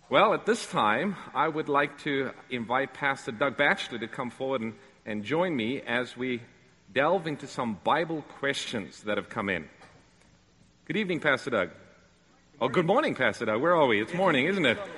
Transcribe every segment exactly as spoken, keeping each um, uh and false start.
Well, at this time, I would like to invite Pastor Doug Batchelor to come forward and, and join me as we delve into some Bible questions that have come in. Good evening, Pastor Doug. Oh, good morning, Pastor Doug. Where are we? It's morning, isn't it?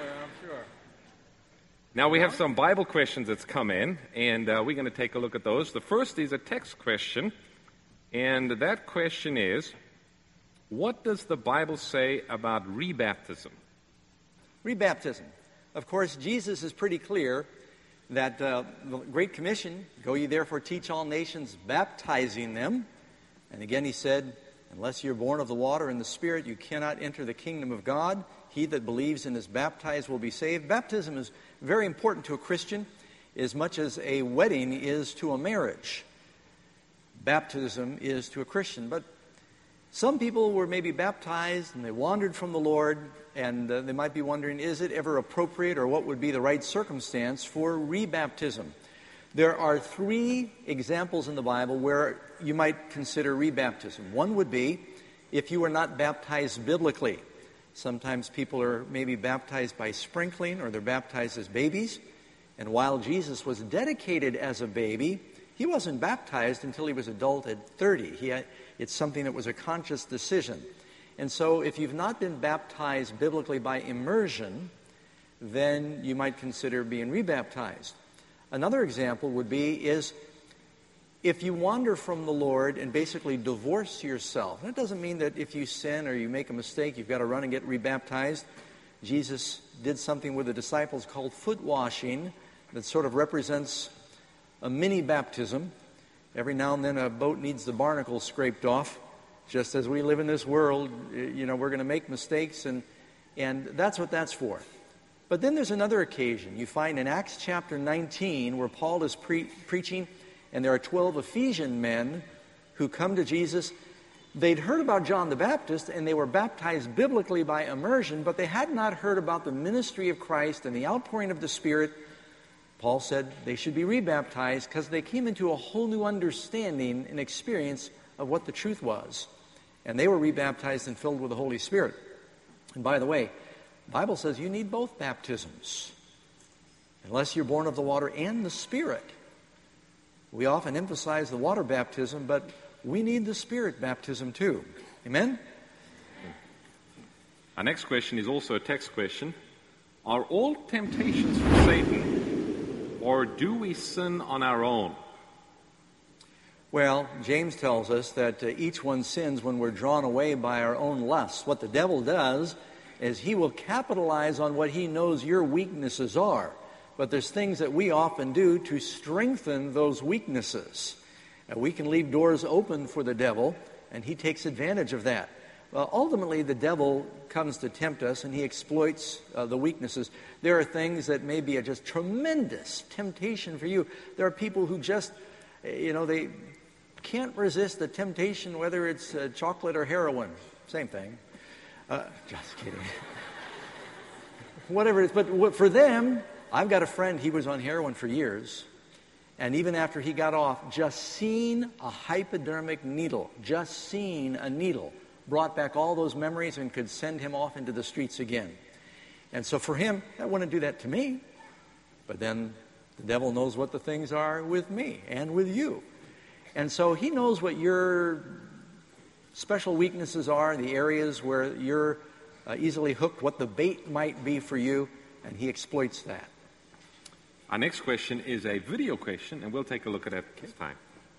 Now, we have some Bible questions that's come in, and uh, we're going to take a look at those. The first is a text question, and that question is, what does the Bible say about rebaptism? Rebaptism. Of course, Jesus is pretty clear that uh, the Great Commission, go ye therefore teach all nations, baptizing them. And again he said, unless you're born of the water and the Spirit, you cannot enter the kingdom of God. He that believes and is baptized will be saved. Baptism is very important to a Christian as much as a wedding is to a marriage. Baptism is to a Christian. But some people were maybe baptized and they wandered from the Lord, and uh, they might be wondering, is it ever appropriate or what would be the right circumstance for rebaptism? There are three examples in the Bible where you might consider rebaptism. One would be if you were not baptized biblically. Sometimes people are maybe baptized by sprinkling or they're baptized as babies. And while Jesus was dedicated as a baby, he wasn't baptized until he was adult at thirty. He had, it's something that was a conscious decision. And so if you've not been baptized biblically by immersion, then you might consider being rebaptized. Another example would be is if you wander from the Lord and basically divorce yourself. That doesn't mean that if you sin or you make a mistake, you've got to run and get rebaptized. Jesus did something with the disciples called foot washing that sort of represents a mini baptism. Every now and then a boat needs the barnacle scraped off. Just as we live in this world, you know, we're going to make mistakes, and and that's what that's for. But then there's another occasion. You find in Acts chapter nineteen where Paul is pre- preaching, and there are twelve Ephesian men who come to Jesus. They'd heard about John the Baptist, and they were baptized biblically by immersion, but they had not heard about the ministry of Christ and the outpouring of the Spirit. Paul said they should be rebaptized because they came into a whole new understanding and experience of what the truth was. And they were rebaptized and filled with the Holy Spirit. And by the way, the Bible says you need both baptisms, unless you're born of the water and the Spirit. We often emphasize the water baptism, but we need the Spirit baptism too. Amen? Our next question is also a text question. Are all temptations from Satan, or do we sin on our own? Well, James tells us that uh, each one sins when we're drawn away by our own lusts. What the devil does is he will capitalize on what he knows your weaknesses are. But there's things that we often do to strengthen those weaknesses. Uh, we can leave doors open for the devil, and he takes advantage of that. Well, ultimately, the devil comes to tempt us, and he exploits uh, the weaknesses. There are things that may be a just tremendous temptation for you. There are people who just, you know, they can't resist the temptation, whether it's uh, chocolate or heroin. Same thing. Uh, just kidding. Whatever it is. But for them, I've got a friend, he was on heroin for years. And even after he got off, just seeing a hypodermic needle, just seeing a needle, brought back all those memories and could send him off into the streets again. And so for him, that wouldn't do that to me. But then the devil knows what the things are with me and with you. And so he knows what your special weaknesses are, the areas where you're uh, easily hooked, what the bait might be for you, and he exploits that. Our next question is a video question, and we'll take a look at it this time.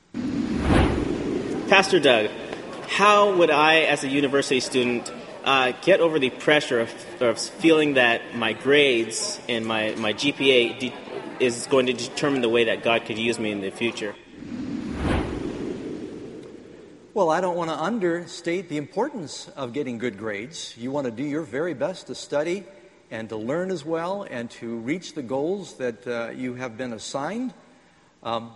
Pastor Doug, how would I, as a university student, uh, get over the pressure of, of feeling that my grades and my, my G P A de- is going to determine the way that God could use me in the future? Well, I don't want to understate the importance of getting good grades. You want to do your very best to study and to learn as well and to reach the goals that uh, you have been assigned. Um,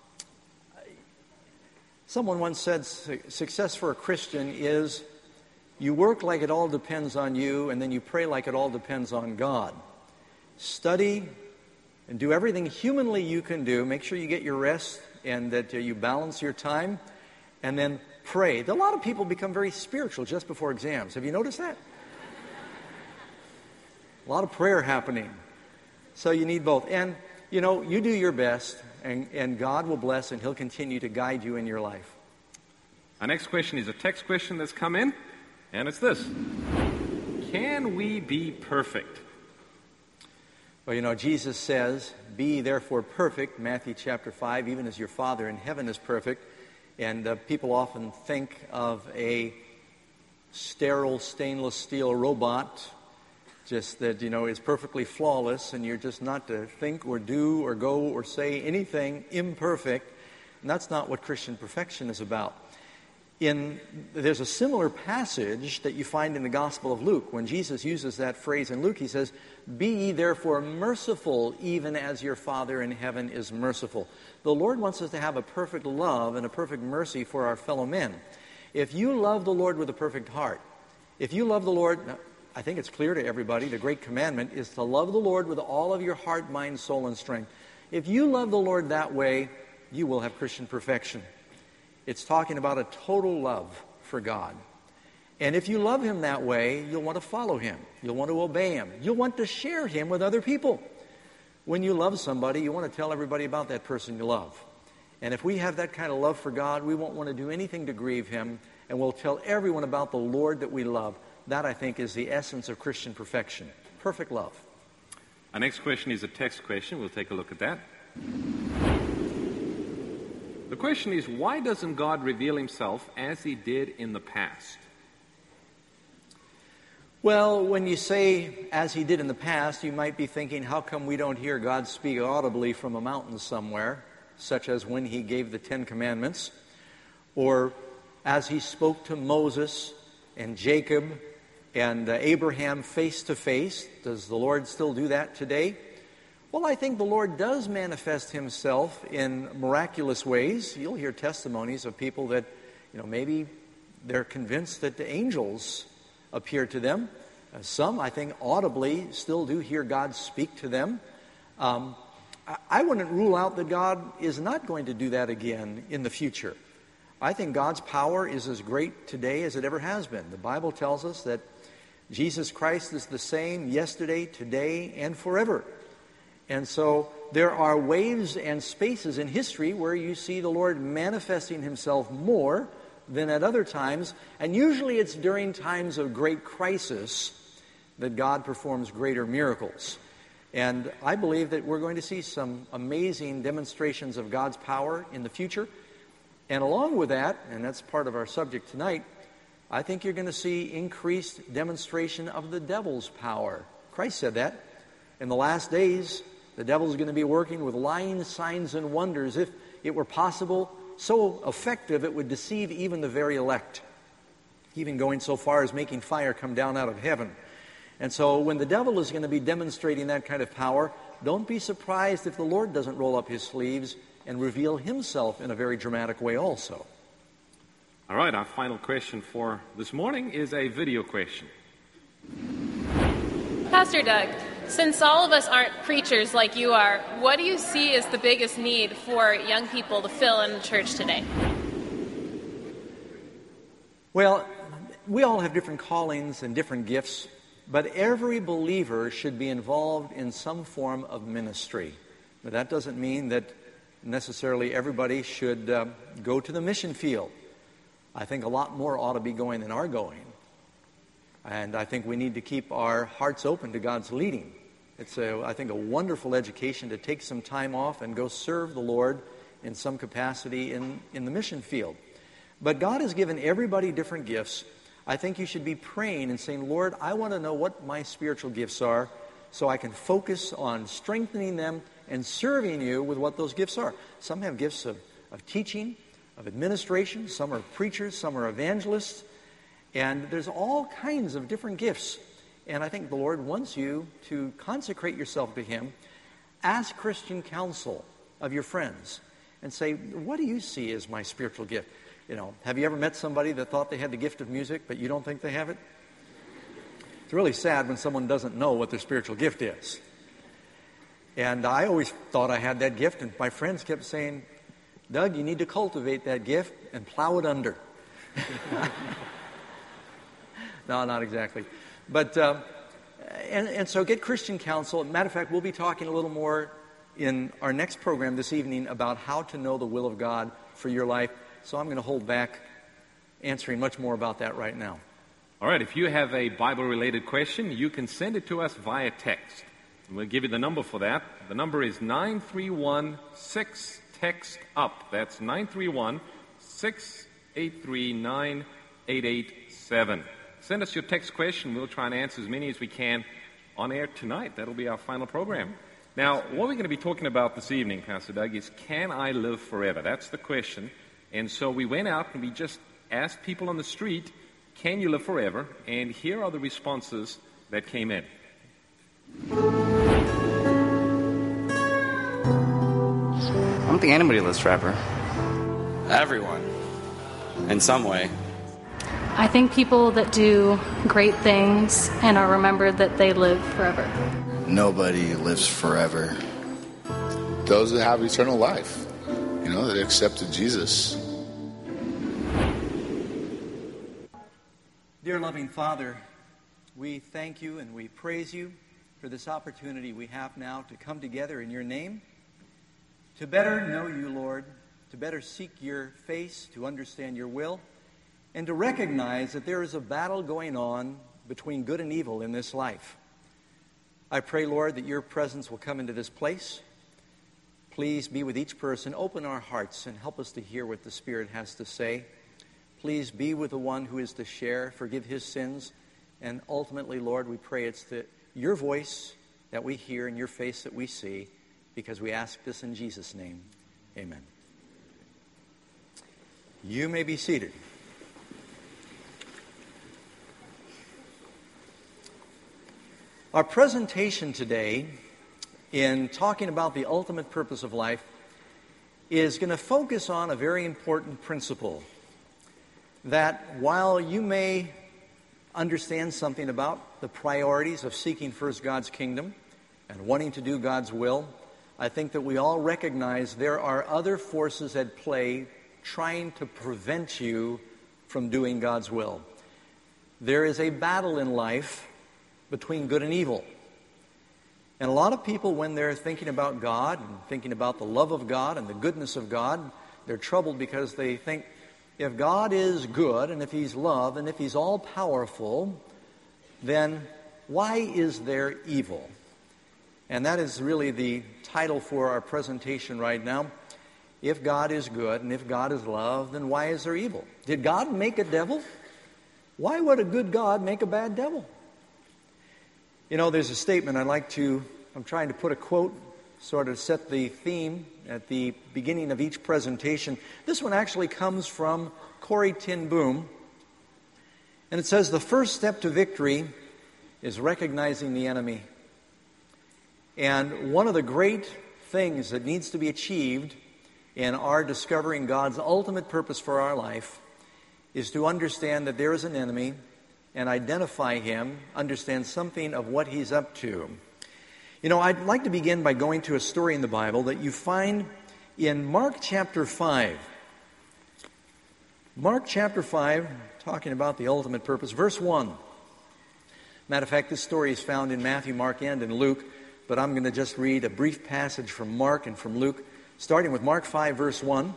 someone once said success for a Christian is you work like it all depends on you, and then you pray like it all depends on God. Study and do everything humanly you can do. Make sure you get your rest and that uh, you balance your time. And then pray. A lot of people become very spiritual just before exams. Have you noticed that? a lot of prayer happening. So you need both. And, you know, you do your best, and, and God will bless, and He'll continue to guide you in your life. Our next question is a text question that's come in, and it's this. Can we be perfect? Well, you know, Jesus says, be therefore perfect, Matthew chapter five, even as your Father in heaven is perfect. And uh, people often think of a sterile stainless steel robot, just that, you know, is perfectly flawless, and you're just not to think or do or go or say anything imperfect. And that's not what Christian perfection is about. In, there's a similar passage that you find in the Gospel of Luke. When Jesus uses that phrase in Luke, He says, be ye therefore merciful, even as your Father in heaven is merciful. The Lord wants us to have a perfect love and a perfect mercy for our fellow men. If you love the Lord with a perfect heart, if you love the Lord, I think it's clear to everybody, the great commandment is to love the Lord with all of your heart, mind, soul, and strength. If you love the Lord that way, you will have Christian perfection. It's talking about a total love for God. And if you love Him that way, you'll want to follow Him. You'll want to obey Him. You'll want to share Him with other people. When you love somebody, you want to tell everybody about that person you love. And if we have that kind of love for God, we won't want to do anything to grieve Him, and we'll tell everyone about the Lord that we love. That, I think, is the essence of Christian perfection. Perfect love. Our next question is a text question. We'll take a look at that. The question is, why doesn't God reveal Himself as He did in the past? Well, when you say, as He did in the past, you might be thinking, how come we don't hear God speak audibly from a mountain somewhere, such as when He gave the Ten Commandments, or as He spoke to Moses and Jacob and uh, Abraham face to face. Does the Lord still do that today? Well, I think the Lord does manifest Himself in miraculous ways. You'll hear testimonies of people that, you know, maybe they're convinced that the angels appear to them. Uh, some, I think, audibly still do hear God speak to them. Um, I, I wouldn't rule out that God is not going to do that again in the future. I think God's power is as great today as it ever has been. The Bible tells us that Jesus Christ is the same yesterday, today, and forever. And so there are waves and spaces in history where you see the Lord manifesting Himself more than at other times. And usually it's during times of great crisis that God performs greater miracles. And I believe that we're going to see some amazing demonstrations of God's power in the future. And along with that, and that's part of our subject tonight, I think you're going to see increased demonstration of the devil's power. Christ said that. In the last days, the devil's going to be working with lying signs and wonders. If it were possible, so effective it would deceive even the very elect, even going so far as making fire come down out of heaven. And so when the devil is going to be demonstrating that kind of power, don't be surprised if the Lord doesn't roll up His sleeves and reveal Himself in a very dramatic way also. All right, our final question for this morning is a video question. Pastor Doug, since all of us aren't preachers like you are, what do you see as the biggest need for young people to fill in the church today? Well, we all have different callings and different gifts, but every believer should be involved in some form of ministry. But that doesn't mean that necessarily everybody should uh, go to the mission field. I think a lot more ought to be going than are going. And I think we need to keep our hearts open to God's leading. It's, a, I think, a wonderful education to take some time off and go serve the Lord in some capacity in, in the mission field. But God has given everybody different gifts. I think you should be praying and saying, Lord, I want to know what my spiritual gifts are so I can focus on strengthening them and serving you with what those gifts are. Some have gifts of, of teaching, of administration. Some are preachers. Some are evangelists. And there's all kinds of different gifts. And I think the Lord wants you to consecrate yourself to Him. Ask Christian counsel of your friends and say, what do you see as my spiritual gift? You know, have you ever met somebody that thought they had the gift of music, but you don't think they have it? It's really sad when someone doesn't know what their spiritual gift is. And I always thought I had that gift, and my friends kept saying, Doug, you need to cultivate that gift and plow it under. No, not exactly. But uh, and, and so get Christian counsel. Matter of fact, we'll be talking a little more in our next program this evening about how to know the will of God for your life. So I'm going to hold back answering much more about that right now. All right, if you have a Bible-related question, you can send it to us via text. And we'll give you the number for that. The number is nine three one six text up. That's nine three one six eight three nine eight eight seven. Send us your text question. We'll try and answer as many as we can on air tonight. That'll be our final program. Now, what we're going to be talking about this evening, Pastor Doug, is can I live forever? That's the question. And so we went out and we just asked people on the street, can you live forever? And here are the responses that came in. I don't think anybody lives forever. Everyone, in some way. I think people that do great things and are remembered that they live forever. Nobody lives forever. Those that have eternal life, you know, that accepted Jesus. Dear loving Father, we thank you and we praise you for this opportunity we have now to come together in your name, to better know you, Lord, to better seek your face, to understand your will, and to recognize that there is a battle going on between good and evil in this life. I pray, Lord, that your presence will come into this place. Please be with each person. Open our hearts and help us to hear what the Spirit has to say. Please be with the one who is to share, forgive his sins, and ultimately, Lord, we pray it's the, your voice that we hear and your face that we see, because we ask this in Jesus' name. Amen. You may be seated. Our presentation today, in talking about the ultimate purpose of life, is going to focus on a very important principle. That while you may understand something about the priorities of seeking first God's kingdom and wanting to do God's will, I think that we all recognize there are other forces at play trying to prevent you from doing God's will. There is a battle in life between good and evil. And a lot of people, when they're thinking about God and thinking about the love of God and the goodness of God, they're troubled because they think, if God is good and if he's love and if he's all-powerful, then why is there evil? And that is really the title for our presentation right now. If God is good and if God is love, then why is there evil? Did God make a devil? Why would a good God make a bad devil? You know, there's a statement I'd like to, I'm trying to put a quote, sort of set the theme at the beginning of each presentation. This one actually comes from Corrie ten Boom. And it says, the first step to victory is recognizing the enemy. And one of the great things that needs to be achieved in our discovering God's ultimate purpose for our life is to understand that there is an enemy and identify him, understand something of what he's up to. You know, I'd like to begin by going to a story in the Bible that you find in Mark chapter five. Mark chapter five, talking about the ultimate purpose, verse one. Matter of fact, this story is found in Matthew, Mark, and in Luke, but I'm going to just read a brief passage from Mark and from Luke, starting with Mark five, verse one.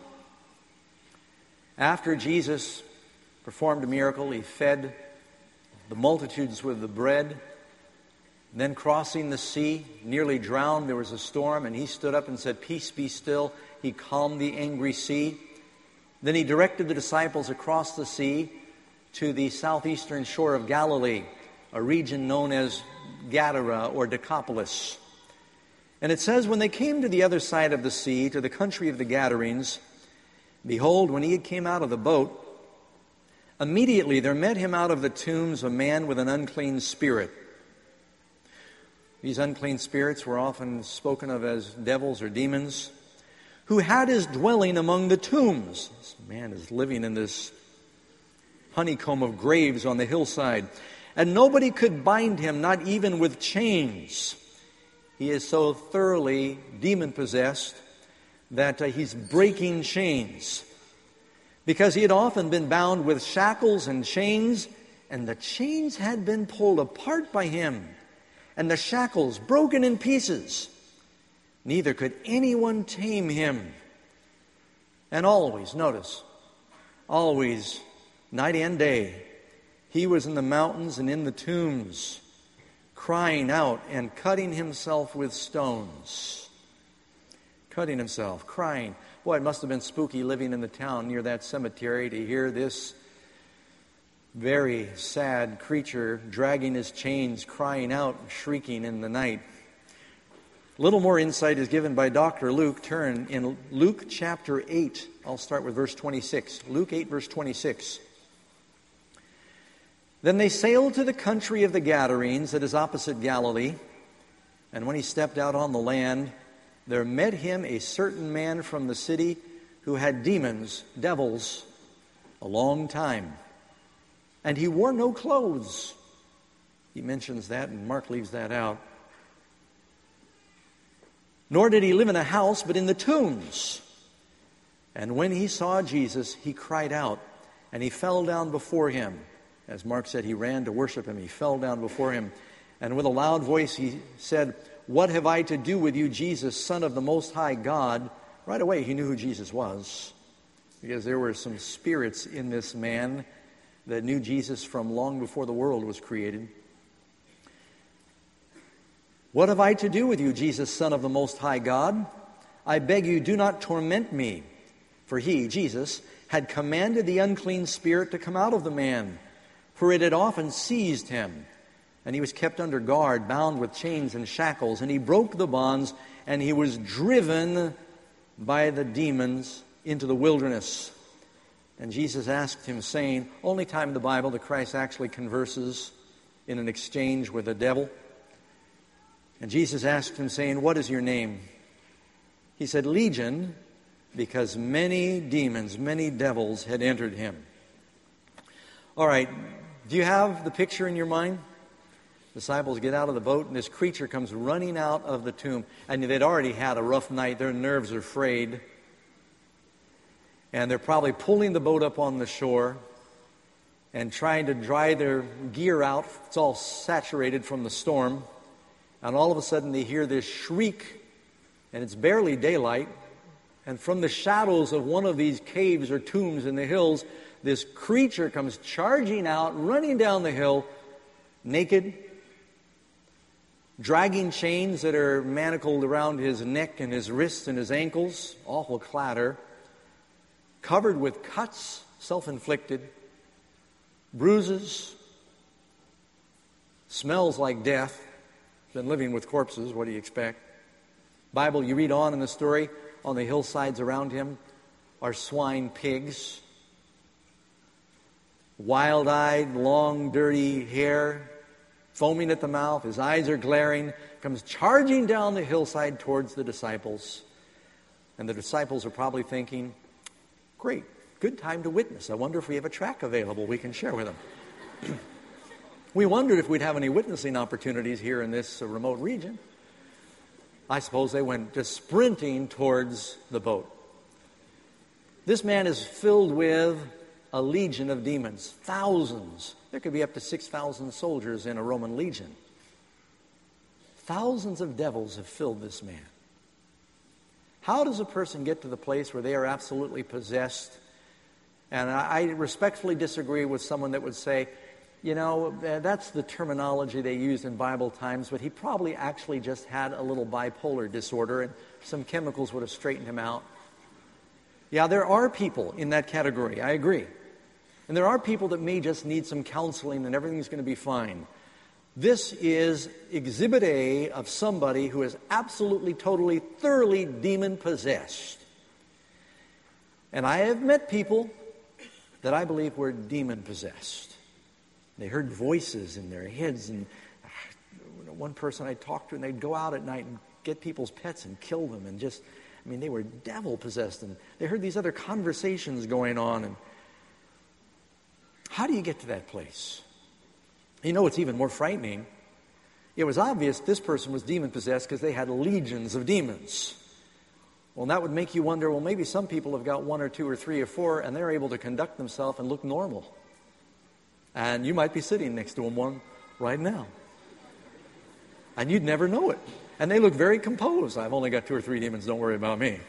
After Jesus performed a miracle, he fed the multitudes with the bread. Then crossing the sea, nearly drowned, there was a storm, and he stood up and said, "Peace, be still." He calmed the angry sea. Then he directed the disciples across the sea to the southeastern shore of Galilee, a region known as Gadara or Decapolis. And it says, when they came to the other side of the sea, to the country of the Gadarenes, behold, when he came out of the boat, immediately there met him out of the tombs a man with an unclean spirit. These unclean spirits were often spoken of as devils or demons, who had his dwelling among the tombs. This man is living in this honeycomb of graves on the hillside. And nobody could bind him, not even with chains. He is so thoroughly demon-possessed that uh, he's breaking chains. Because he had often been bound with shackles and chains, and the chains had been pulled apart by him. and the shackles broken in pieces. Neither could anyone tame him. And always, notice, always, night and day, he was in the mountains and in the tombs, crying out and cutting himself with stones. Cutting himself, crying. Boy, it must have been spooky living in the town near that cemetery to hear this very sad creature dragging his chains, crying out, shrieking in the night. A little more insight is given by Doctor Luke. Turn in Luke chapter eight. I'll start with verse twenty-six. Luke eight, verse twenty-six. Then they sailed to the country of the Gadarenes that is opposite Galilee. And when he stepped out on the land, there met him a certain man from the city who had demons, devils, a long time. And he wore no clothes. He mentions that, and Mark leaves that out. Nor did he live in a house, but in the tombs. And when he saw Jesus, he cried out, and he fell down before him. As Mark said, he ran to worship him. He fell down before him. And with a loud voice he said, "What have I to do with you, Jesus, Son of the Most High God?" Right away he knew who Jesus was, because there were some spirits in this man that knew Jesus from long before the world was created. "What have I to do with you, Jesus, Son of the Most High God? I beg you, do not torment me." For he, Jesus, had commanded the unclean spirit to come out of the man, for it had often seized him. And he was kept under guard, bound with chains and shackles. And he broke the bonds, and he was driven by the demons into the wilderness. And Jesus asked him, saying, only time in the Bible that Christ actually converses in an exchange with a devil. And Jesus asked him, saying, "What is your name?" He said, "Legion," because many demons, many devils had entered him. All right, do you have the picture in your mind? Disciples get out of the boat, and this creature comes running out of the tomb. And they'd already had a rough night. Their nerves are frayed. And they're probably pulling the boat up on the shore and trying to dry their gear out. It's all saturated from the storm. And all of a sudden they hear this shriek, and it's barely daylight. And from the shadows of one of these caves or tombs in the hills, this creature comes charging out, running down the hill, naked, dragging chains that are manacled around his neck and his wrists and his ankles, awful clatter, covered with cuts, self-inflicted, bruises, smells like death. Been living with corpses, what do you expect? Bible, you read on in the story, on the hillsides around him are swine pigs, wild-eyed, long, dirty hair, foaming at the mouth. His eyes are glaring, comes charging down the hillside towards the disciples. And the disciples are probably thinking, great, good time to witness. I wonder if we have a track available we can share with them. We wondered if we'd have any witnessing opportunities here in this uh, remote region. I suppose they went just sprinting towards the boat. This man is filled with a legion of demons, thousands. There could be up to six thousand soldiers in a Roman legion. Thousands of devils have filled this man. How does a person get to the place where they are absolutely possessed? And I, I respectfully disagree with someone that would say, you know, that's the terminology they used in Bible times, but he probably actually just had a little bipolar disorder and some chemicals would have straightened him out. Yeah, there are people in that category, I agree. And there are people that may just need some counseling and everything's going to be fine. This is Exhibit A of somebody who is absolutely, totally, thoroughly demon-possessed. And I have met people that I believe were demon-possessed. They heard voices in their heads, and one person I talked to, and they'd go out at night and get people's pets and kill them, and just, I mean, they were devil-possessed, and they heard these other conversations going on. And how do you get to that place? You know what's even more frightening? It was obvious this person was demon-possessed because they had legions of demons. Well, that would make you wonder, well, maybe some people have got one or two or three or four, and they're able to conduct themselves and look normal. And you might be sitting next to them one right now. And you'd never know it. And they look very composed. I've only got two or three demons, don't worry about me.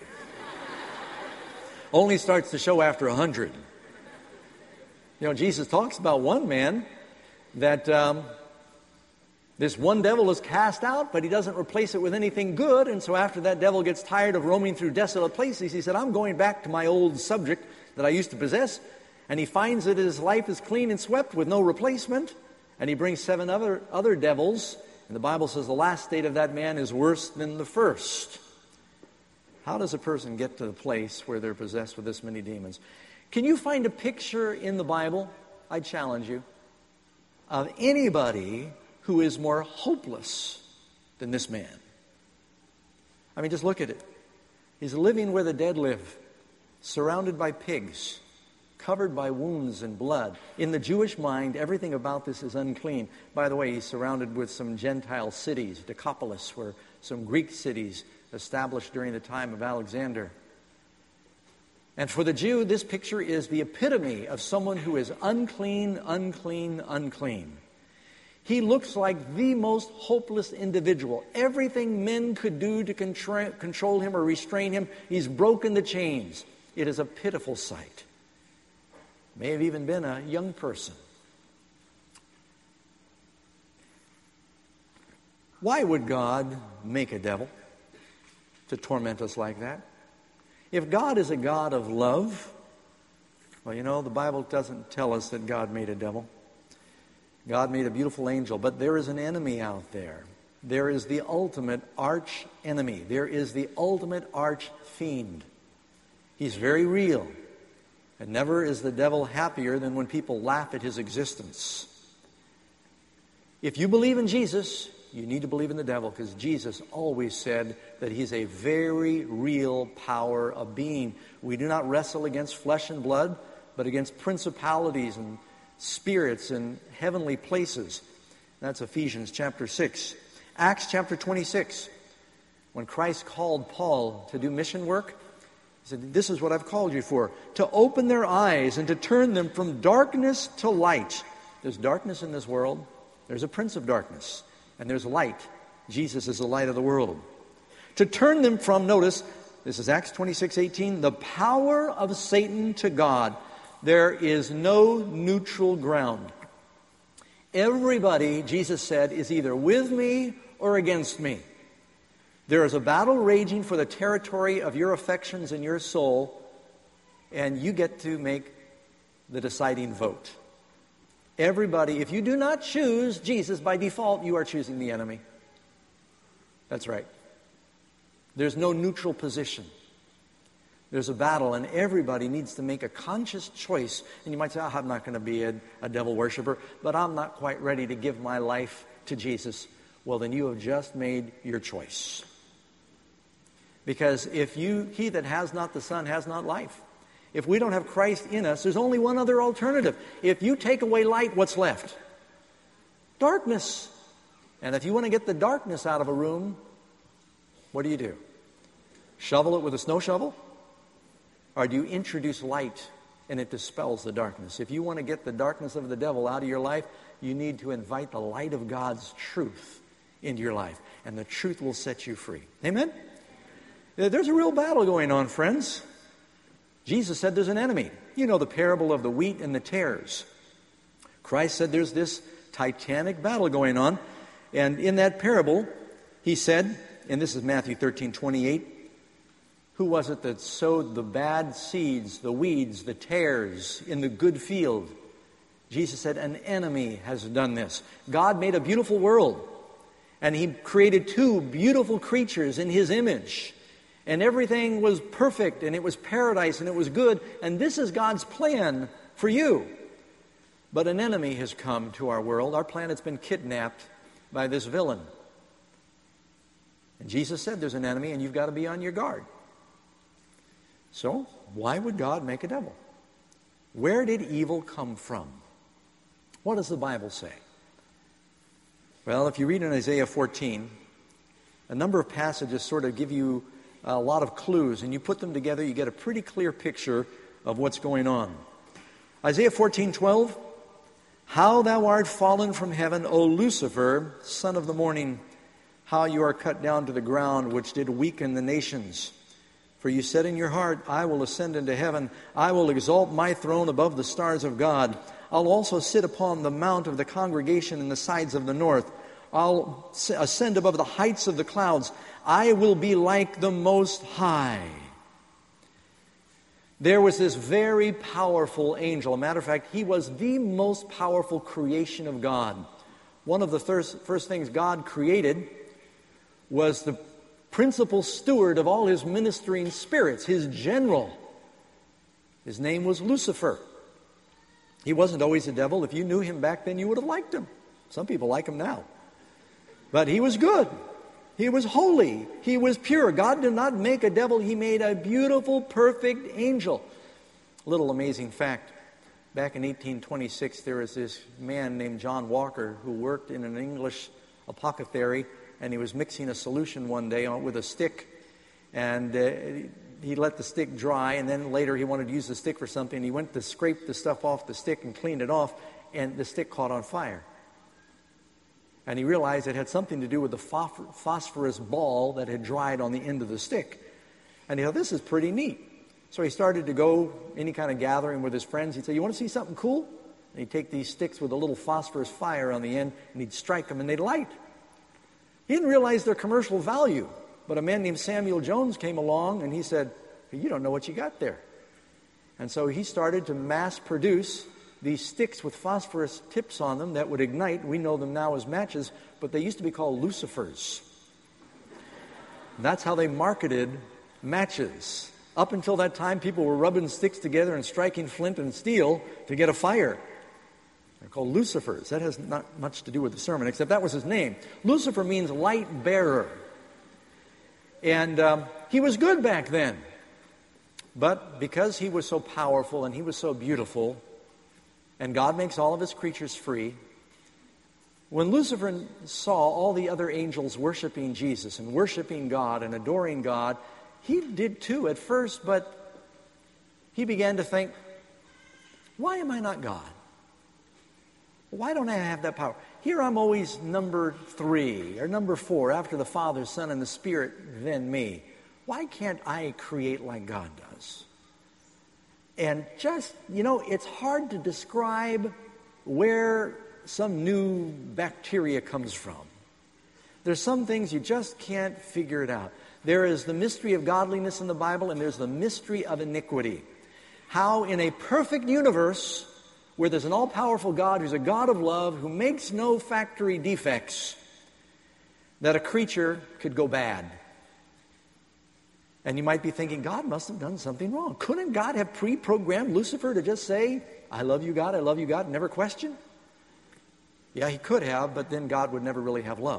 Only starts to show after a hundred. You know, Jesus talks about one man that um, this one devil is cast out, but he doesn't replace it with anything good. And so after that devil gets tired of roaming through desolate places, he said, I'm going back to my old subject that I used to possess. And he finds that his life is clean and swept with no replacement. And he brings seven other, other devils. And the Bible says the last state of that man is worse than the first. How does a person get to the place where they're possessed with this many demons? Can you find a picture in the Bible, I challenge you, of anybody who is more hopeless than this man? I mean, just look at it. He's living where the dead live, surrounded by pigs, covered by wounds and blood. In the Jewish mind, everything about this is unclean. By the way, he's surrounded with some Gentile cities. Decapolis were some Greek cities established during the time of Alexander. And for the Jew, this picture is the epitome of someone who is unclean, unclean, unclean. He looks like the most hopeless individual. Everything men could do to contra- control him or restrain him, he's broken the chains. It is a pitiful sight. May have even been a young person. Why would God make a devil to torment us like that? If God is a God of love, well, you know, the Bible doesn't tell us that God made a devil. God made a beautiful angel, but there is an enemy out there. There is the ultimate arch enemy. There is the ultimate arch fiend. He's very real. And never is the devil happier than when people laugh at his existence. If you believe in Jesus, you need to believe in the devil, because Jesus always said that he's a very real power of being. We do not wrestle against flesh and blood, but against principalities and spirits in heavenly places. That's Ephesians chapter six. Acts chapter twenty-six. When Christ called Paul to do mission work, he said, this is what I've called you for, to open their eyes and to turn them from darkness to light. There's darkness in this world. There's a prince of darkness. And there's light. Jesus is the light of the world. To turn them from, notice, this is Acts twenty-six eighteen, the power of Satan to God. There is no neutral ground. Everybody, Jesus said, is either with me or against me. There is a battle raging for the territory of your affections and your soul, and you get to make the deciding vote. Everybody, if you do not choose Jesus by default, you are choosing the enemy. That's right. There's no neutral position. There's a battle, and everybody needs to make a conscious choice. And you might say, oh, I'm not going to be a, a devil worshiper, but I'm not quite ready to give my life to Jesus. Well, then you have just made your choice. Because if you, he that has not the Son has not life. If we don't have Christ in us, there's only one other alternative. If you take away light, what's left? Darkness. And if you want to get the darkness out of a room, what do you do? Shovel it with a snow shovel? Or do you introduce light and it dispels the darkness? If you want to get the darkness of the devil out of your life, you need to invite the light of God's truth into your life. And the truth will set you free. Amen? There's a real battle going on, friends. Jesus said there's an enemy. You know the parable of the wheat and the tares. Christ said there's this titanic battle going on. And in that parable, he said, and this is Matthew thirteen twenty-eight, who was it that sowed the bad seeds, the weeds, the tares in the good field? Jesus said, an enemy has done this. God made a beautiful world, and he created two beautiful creatures in his image. And everything was perfect, and it was paradise, and it was good. And this is God's plan for you. But an enemy has come to our world. Our planet's been kidnapped by this villain. And Jesus said there's an enemy, and you've got to be on your guard. So, why would God make a devil? Where did evil come from? What does the Bible say? Well, if you read in Isaiah fourteen, a number of passages sort of give you a lot of clues, and you put them together, you get a pretty clear picture of what's going on. Isaiah fourteen twelve, how thou art fallen from heaven, O Lucifer, son of the morning. how you are cut down to the ground, which did weaken the nations. For you said in your heart, I will ascend into heaven. I will exalt my throne above the stars of God. I'll also sit upon the mount of the congregation in the sides of the north. I'll ascend above the heights of the clouds. I will be like the Most High. There was this very powerful angel. As a matter of fact, he was the most powerful creation of God. One of the first, first things God created was the principal steward of all his ministering spirits, his general. His name was Lucifer. He wasn't always a devil. If you knew him back then, you would have liked him. Some people like him now. But he was good. He was holy. He was pure. God did not make a devil. He made a beautiful, perfect angel. A little amazing fact. Back in eighteen twenty-six, there was this man named John Walker who worked in an English apothecary, and he was mixing a solution one day with a stick, and uh, he let the stick dry, and then later he wanted to use the stick for something. He went to scrape the stuff off the stick and cleaned it off, and the stick caught on fire. And he realized it had something to do with the phosphorus ball that had dried on the end of the stick. And he thought, this is pretty neat. So he started to go any kind of gathering with his friends. He'd say, you want to see something cool? And he'd take these sticks with a little phosphorus fire on the end, and he'd strike them, and they'd light. He didn't realize their commercial value. But a man named Samuel Jones came along, and he said, hey, you don't know what you got there. And so he started to mass produce these sticks with phosphorus tips on them that would ignite. We know them now as matches, but they used to be called lucifers. That's how they marketed matches. Up until that time, people were rubbing sticks together and striking flint and steel to get a fire. They're called lucifers. That has not much to do with the sermon, except that was his name. Lucifer means light bearer. And um, he was good back then. But because he was so powerful and he was so beautiful, and God makes all of his creatures free, when Lucifer saw all the other angels worshiping Jesus and worshiping God and adoring God, he did too at first, but he began to think, why am I not God? Why don't I have that power? Here I'm always number three or number four, after the Father, Son, and the Spirit, then me. Why can't I create like God does? And just, you know, it's hard to describe where some new bacteria comes from. There's some things you just can't figure it out. There is the mystery of godliness in the Bible, and there's the mystery of iniquity. How in a perfect universe, where there's an all-powerful God who's a God of love, who makes no factory defects, that a creature could go bad. And you might be thinking, God must have done something wrong. Couldn't God have pre-programmed Lucifer to just say, I love you, God, I love you, God, and never question? Yeah, he could have, but then God would never really have love.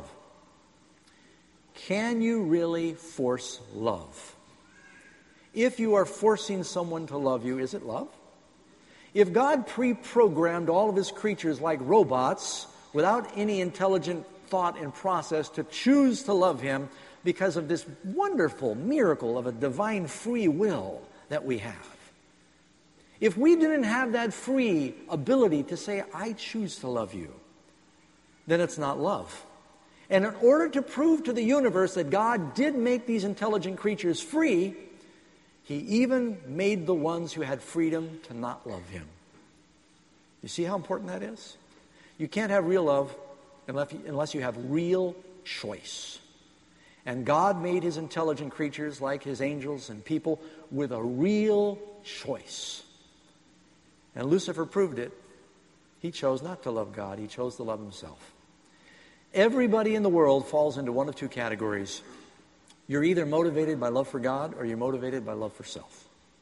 Can you really force love? If you are forcing someone to love you, is it love? If God pre-programmed all of his creatures like robots without any intelligent thought and process to choose to love him, because of this wonderful miracle of a divine free will that we have. If we didn't have that free ability to say, I choose to love you, then it's not love. And in order to prove to the universe that God did make these intelligent creatures free, he even made the ones who had freedom to not love him. You see how important that is? You can't have real love unless you have real choice. And God made his intelligent creatures like his angels and people with a real choice. And Lucifer proved it. He chose not to love God. He chose to love himself. Everybody in the world falls into one of two categories. You're either motivated by love for God or you're motivated by love for self.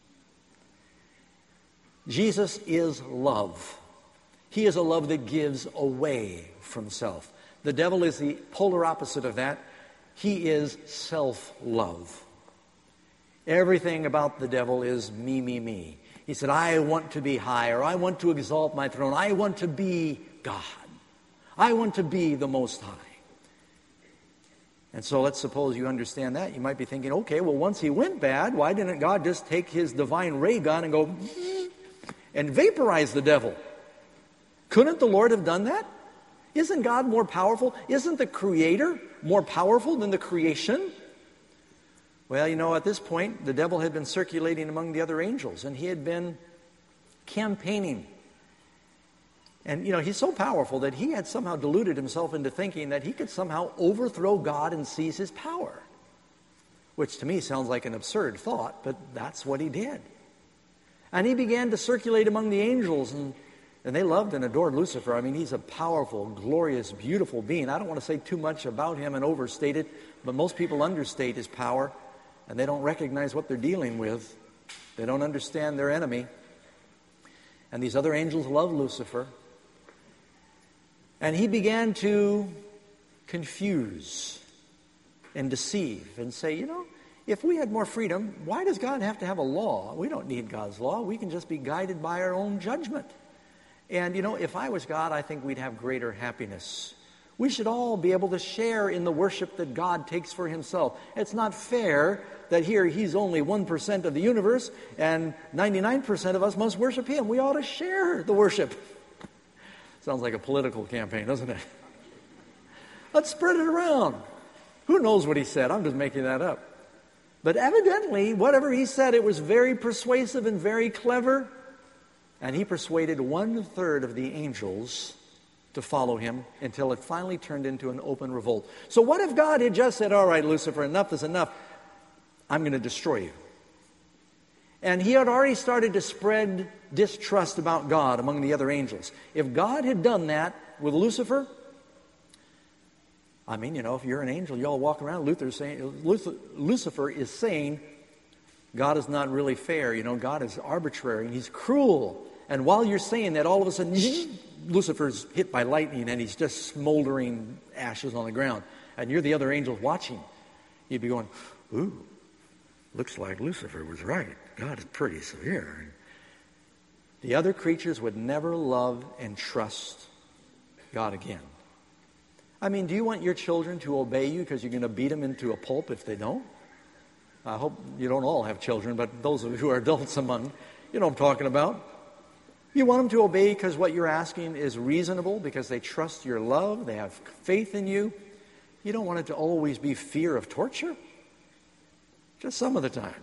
Jesus is love. He is a love that gives away from self. The devil is the polar opposite of that. He is self-love. Everything about the devil is me, me, me. He said, I want to be high, or I want to exalt my throne. I want to be God. I want to be the Most High. And so let's suppose you understand that. You might be thinking, okay, well, once he went bad, why didn't God just take his divine ray gun and go and vaporize the devil? Couldn't the Lord have done that? Isn't God more powerful? Isn't the Creator more powerful than the creation? Well, you know, at this point, the devil had been circulating among the other angels, and he had been campaigning. And, you know, he's so powerful that he had somehow deluded himself into thinking that he could somehow overthrow God and seize his power. Which to me sounds like an absurd thought, but that's what he did. And he began to circulate among the angels, and, and they loved and adored Lucifer. I mean, he's a powerful, glorious, beautiful being. I don't want to say too much about him and overstate it, but most people understate his power, and they don't recognize what they're dealing with. They don't understand their enemy. And these other angels love Lucifer. And he began to confuse and deceive and say, you know, if we had more freedom, why does God have to have a law? We don't need God's law. We can just be guided by our own judgment. And, you know, if I was God, I think we'd have greater happiness. We should all be able to share in the worship that God takes for himself. It's not fair that here he's only one percent of the universe and ninety-nine percent of us must worship him. We ought to share the worship. Sounds like a political campaign, doesn't it? Let's spread it around. Who knows what he said? I'm just making that up. But evidently, whatever he said, it was very persuasive and very clever. And he persuaded one-third of the angels to follow him until it finally turned into an open revolt. So what if God had just said, all right, Lucifer, enough is enough. I'm going to destroy you. And he had already started to spread distrust about God among the other angels. If God had done that with Lucifer, I mean, you know, if you're an angel, you all walk around, Luther's saying, Lucifer is saying, God is not really fair. You know, God is arbitrary and he's cruel. And while you're saying that, all of a sudden, Lucifer's hit by lightning and he's just smoldering ashes on the ground. And you're the other angels watching. You'd be going, ooh, looks like Lucifer was right. God is pretty severe. The other creatures would never love and trust God again. I mean, do you want your children to obey you because you're going to beat them into a pulp if they don't? I hope you don't all have children, but those of you who are adults among, you know what I'm talking about. You want them to obey because what you're asking is reasonable, because they trust your love, they have faith in you. You don't want it to always be fear of torture. Just some of the time.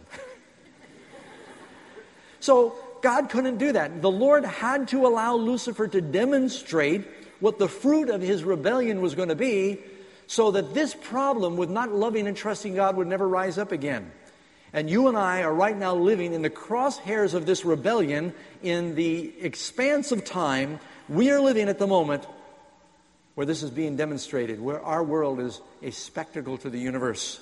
So God couldn't do that. The Lord had to allow Lucifer to demonstrate what the fruit of his rebellion was going to be, so that this problem with not loving and trusting God would never rise up again. And you and I are right now living in the crosshairs of this rebellion in the expanse of time. We are living at the moment where this is being demonstrated, where our world is a spectacle to the universe.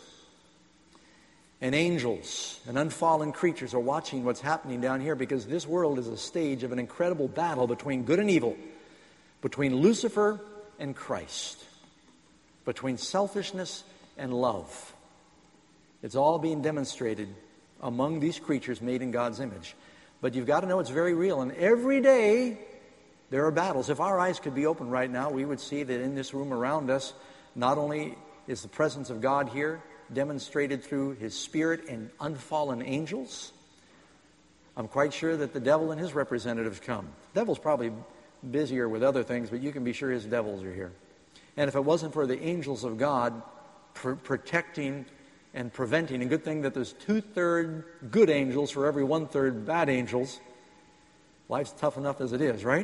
And angels and unfallen creatures are watching what's happening down here, because this world is a stage of an incredible battle between good and evil, between Lucifer and Christ, between selfishness and love. It's all being demonstrated among these creatures made in God's image. But you've got to know it's very real. And every day there are battles. If our eyes could be open right now, we would see that in this room around us, not only is the presence of God here demonstrated through his Spirit and unfallen angels, I'm quite sure that the devil and his representatives come. The devil's probably busier with other things, but you can be sure his devils are here. And if it wasn't for the angels of God pr- protecting and preventing, a good thing that there's two-thirds good angels for every one-third bad angels. Life's tough enough as it is, right?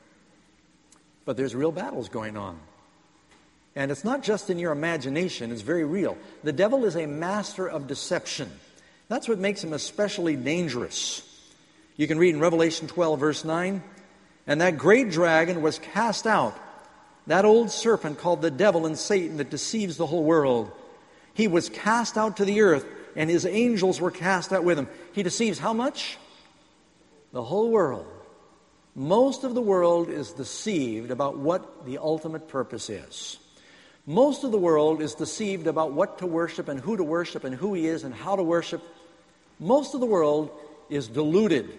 But there's real battles going on. And it's not just in your imagination, it's very real. The devil is a master of deception. That's what makes him especially dangerous. You can read in Revelation twelve, verse nine, and that great dragon was cast out, that old serpent called the devil and Satan that deceives the whole world. He was cast out to the earth, and his angels were cast out with him. He deceives how much? The whole world. Most of the world is deceived about what the ultimate purpose is. Most of the world is deceived about what to worship and who to worship and who he is and how to worship. Most of the world is deluded.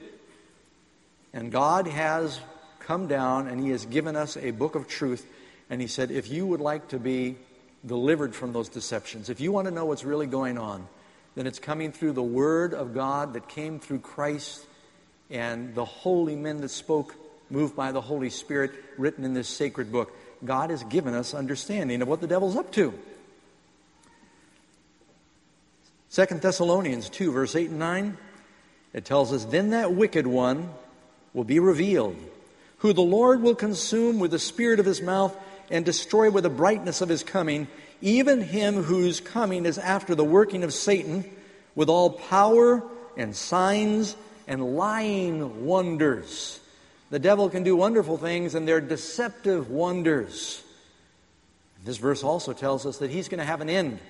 And God has come down and he has given us a book of truth. And he said, if you would like to be delivered from those deceptions, if you want to know what's really going on, then it's coming through the Word of God that came through Christ and the holy men that spoke, moved by the Holy Spirit, written in this sacred book. God has given us understanding of what the devil's up to. Second Thessalonians two, verse eight and nine, it tells us, "Then that wicked one will be revealed, who the Lord will consume with the spirit of his mouth and destroy with the brightness of his coming, even him whose coming is after the working of Satan, with all power and signs and lying wonders." The devil can do wonderful things, and they're deceptive wonders. This verse also tells us that he's going to have an end.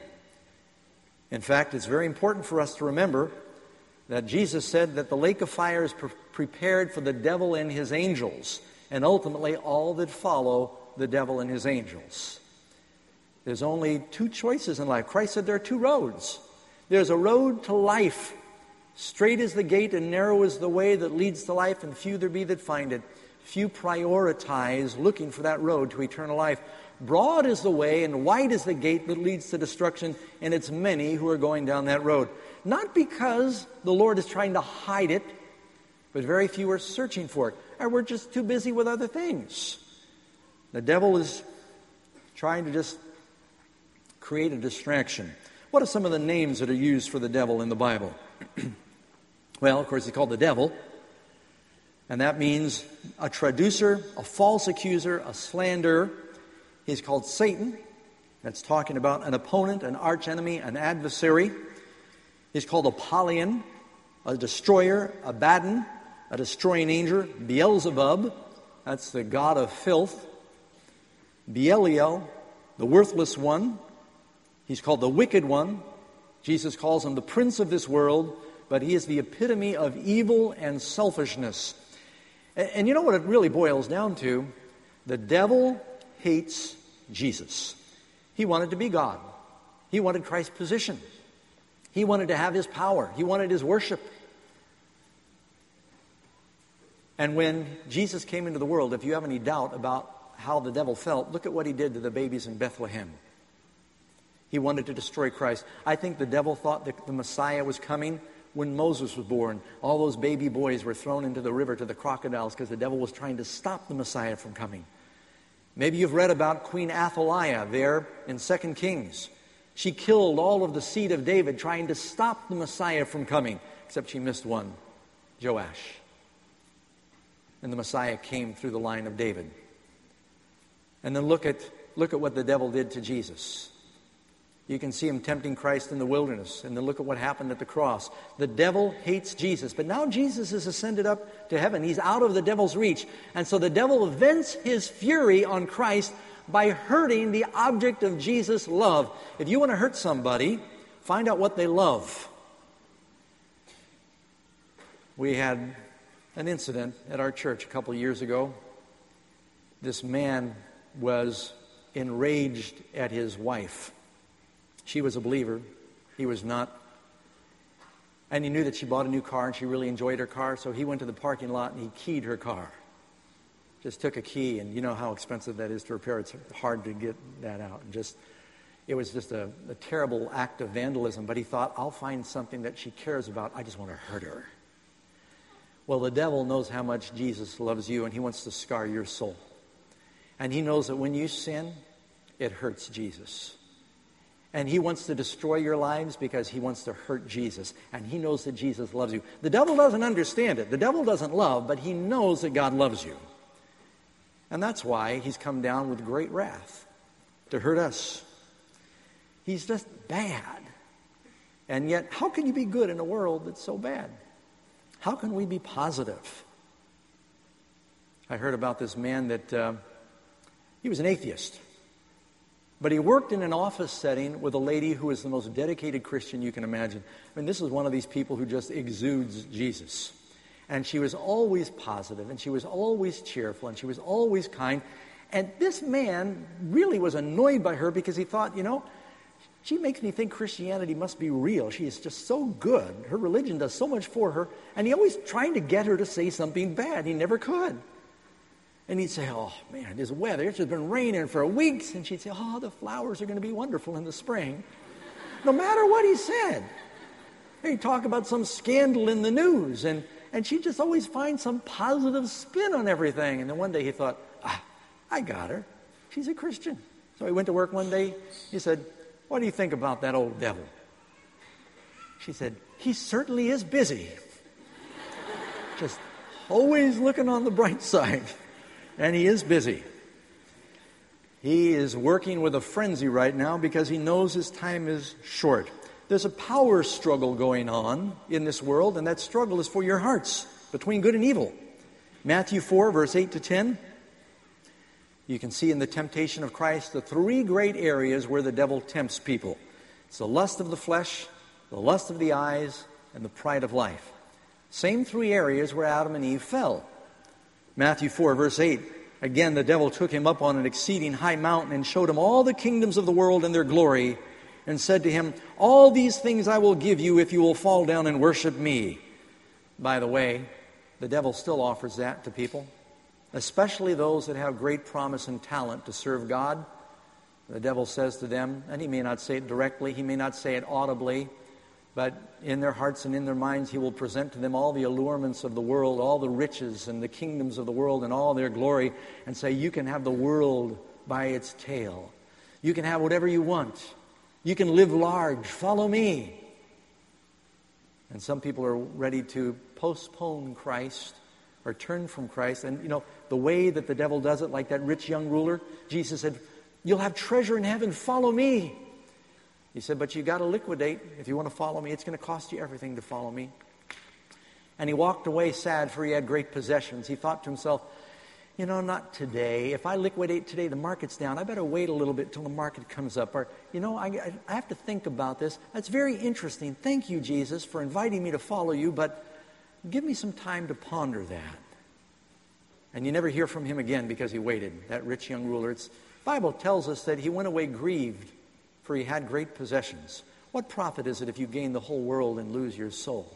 In fact, it's very important for us to remember that Jesus said that the lake of fire is pre- prepared for the devil and his angels, and ultimately all that follow the devil and his angels. There's only two choices in life. Christ said there are two roads. There's a road to life. Straight is the gate and narrow is the way that leads to life, and few there be that find it. Few prioritize looking for that road to eternal life. Broad is the way and wide is the gate that leads to destruction, and it's many who are going down that road. Not because the Lord is trying to hide it, but very few are searching for it. Or we're just too busy with other things. The devil is trying to just create a distraction. What are some of the names that are used for the devil in the Bible? Well, of course, he's called the devil. And that means a traducer, a false accuser, a slanderer. He's called Satan. That's talking about an opponent, an archenemy, an adversary. He's called Apollyon, a destroyer, Abaddon, a destroying angel. Beelzebub, that's the god of filth. Belial, the worthless one. He's called the wicked one. Jesus calls him the prince of this world, but he is the epitome of evil and selfishness. And, and you know what it really boils down to? The devil hates Jesus. He wanted to be God. He wanted Christ's position. He wanted to have his power. He wanted his worship. And when Jesus came into the world, if you have any doubt about how the devil felt, look at what he did to the babies in Bethlehem. He wanted to destroy Christ. I think the devil thought that the Messiah was coming when Moses was born. All those baby boys were thrown into the river to the crocodiles because the devil was trying to stop the Messiah from coming. Maybe you've read about Queen Athaliah there in Second Kings. She killed all of the seed of David trying to stop the Messiah from coming, except she missed one, Joash. And the Messiah came through the line of David. And then look at look at what the devil did to Jesus. You can see him tempting Christ in the wilderness. And then look at what happened at the cross. The devil hates Jesus. But now Jesus is ascended up to heaven. He's out of the devil's reach. And so the devil vents his fury on Christ by hurting the object of Jesus' love. If you want to hurt somebody, find out what they love. We had an incident at our church a couple of years ago. This man was enraged at his wife. She was a believer. He was not. And he knew that she bought a new car and she really enjoyed her car, so he went to the parking lot and he keyed her car. Just took a key, and you know how expensive that is to repair. It's hard to get that out. And just, it was just a, a terrible act of vandalism, but he thought, I'll find something that she cares about. I just want to hurt her. Well, the devil knows how much Jesus loves you, and he wants to scar your soul. And he knows that when you sin, it hurts Jesus. And he wants to destroy your lives because he wants to hurt Jesus. And he knows that Jesus loves you. The devil doesn't understand it. The devil doesn't love, but he knows that God loves you. And that's why he's come down with great wrath to hurt us. He's just bad. And yet, how can you be good in a world that's so bad? How can we be positive? I heard about this man that uh, he was an atheist. But he worked in an office setting with a lady who is the most dedicated Christian you can imagine. I mean, this is one of these people who just exudes Jesus. And she was always positive, and she was always cheerful, and she was always kind. And this man really was annoyed by her because he thought, you know, she makes me think Christianity must be real. She is just so good. Her religion does so much for her. And he always trying to get her to say something bad. He never could. And he'd say, oh, man, this weather, it's just been raining for weeks. And she'd say, oh, the flowers are going to be wonderful in the spring. No matter what he said. He'd talk about some scandal in the news. And, and she'd just always find some positive spin on everything. And then one day he thought, ah, I got her. She's a Christian. So he went to work one day. He said, what do you think about that old devil? She said, he certainly is busy. Just always looking on the bright side. And he is busy. He is working with a frenzy right now because he knows his time is short. There's a power struggle going on in this world, and that struggle is for your hearts, between good and evil. Matthew four, verse eight to ten. You can see in the temptation of Christ the three great areas where the devil tempts people. It's the lust of the flesh, the lust of the eyes, and the pride of life. Same three areas where Adam and Eve fell. Matthew four, verse eight. Again, the devil took him up on an exceeding high mountain and showed him all the kingdoms of the world and their glory, and said to him, all these things I will give you if you will fall down and worship me. By the way, the devil still offers that to people, especially those that have great promise and talent to serve God. The devil says to them, and he may not say it directly, he may not say it audibly, but in their hearts and in their minds he will present to them all the allurements of the world, all the riches and the kingdoms of the world and all their glory, and say, you can have the world by its tail. You can have whatever you want. You can live large. Follow me. And some people are ready to postpone Christ or turn from Christ. And, you know, the way that the devil does it, like that rich young ruler, Jesus said, you'll have treasure in heaven. Follow me. He said, but you got to liquidate. If you want to follow me, it's going to cost you everything to follow me. And he walked away sad, for he had great possessions. He thought to himself, you know, not today. If I liquidate today, the market's down. I better wait a little bit till the market comes up. Or, you know, I, I have to think about this. That's very interesting. Thank you, Jesus, for inviting me to follow you, but give me some time to ponder that. And you never hear from him again because he waited. That rich young ruler. It's, the Bible tells us that he went away grieved, for he had great possessions. What profit is it if you gain the whole world and lose your soul?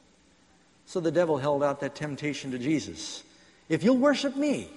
So the devil held out that temptation to Jesus. If you'll worship me.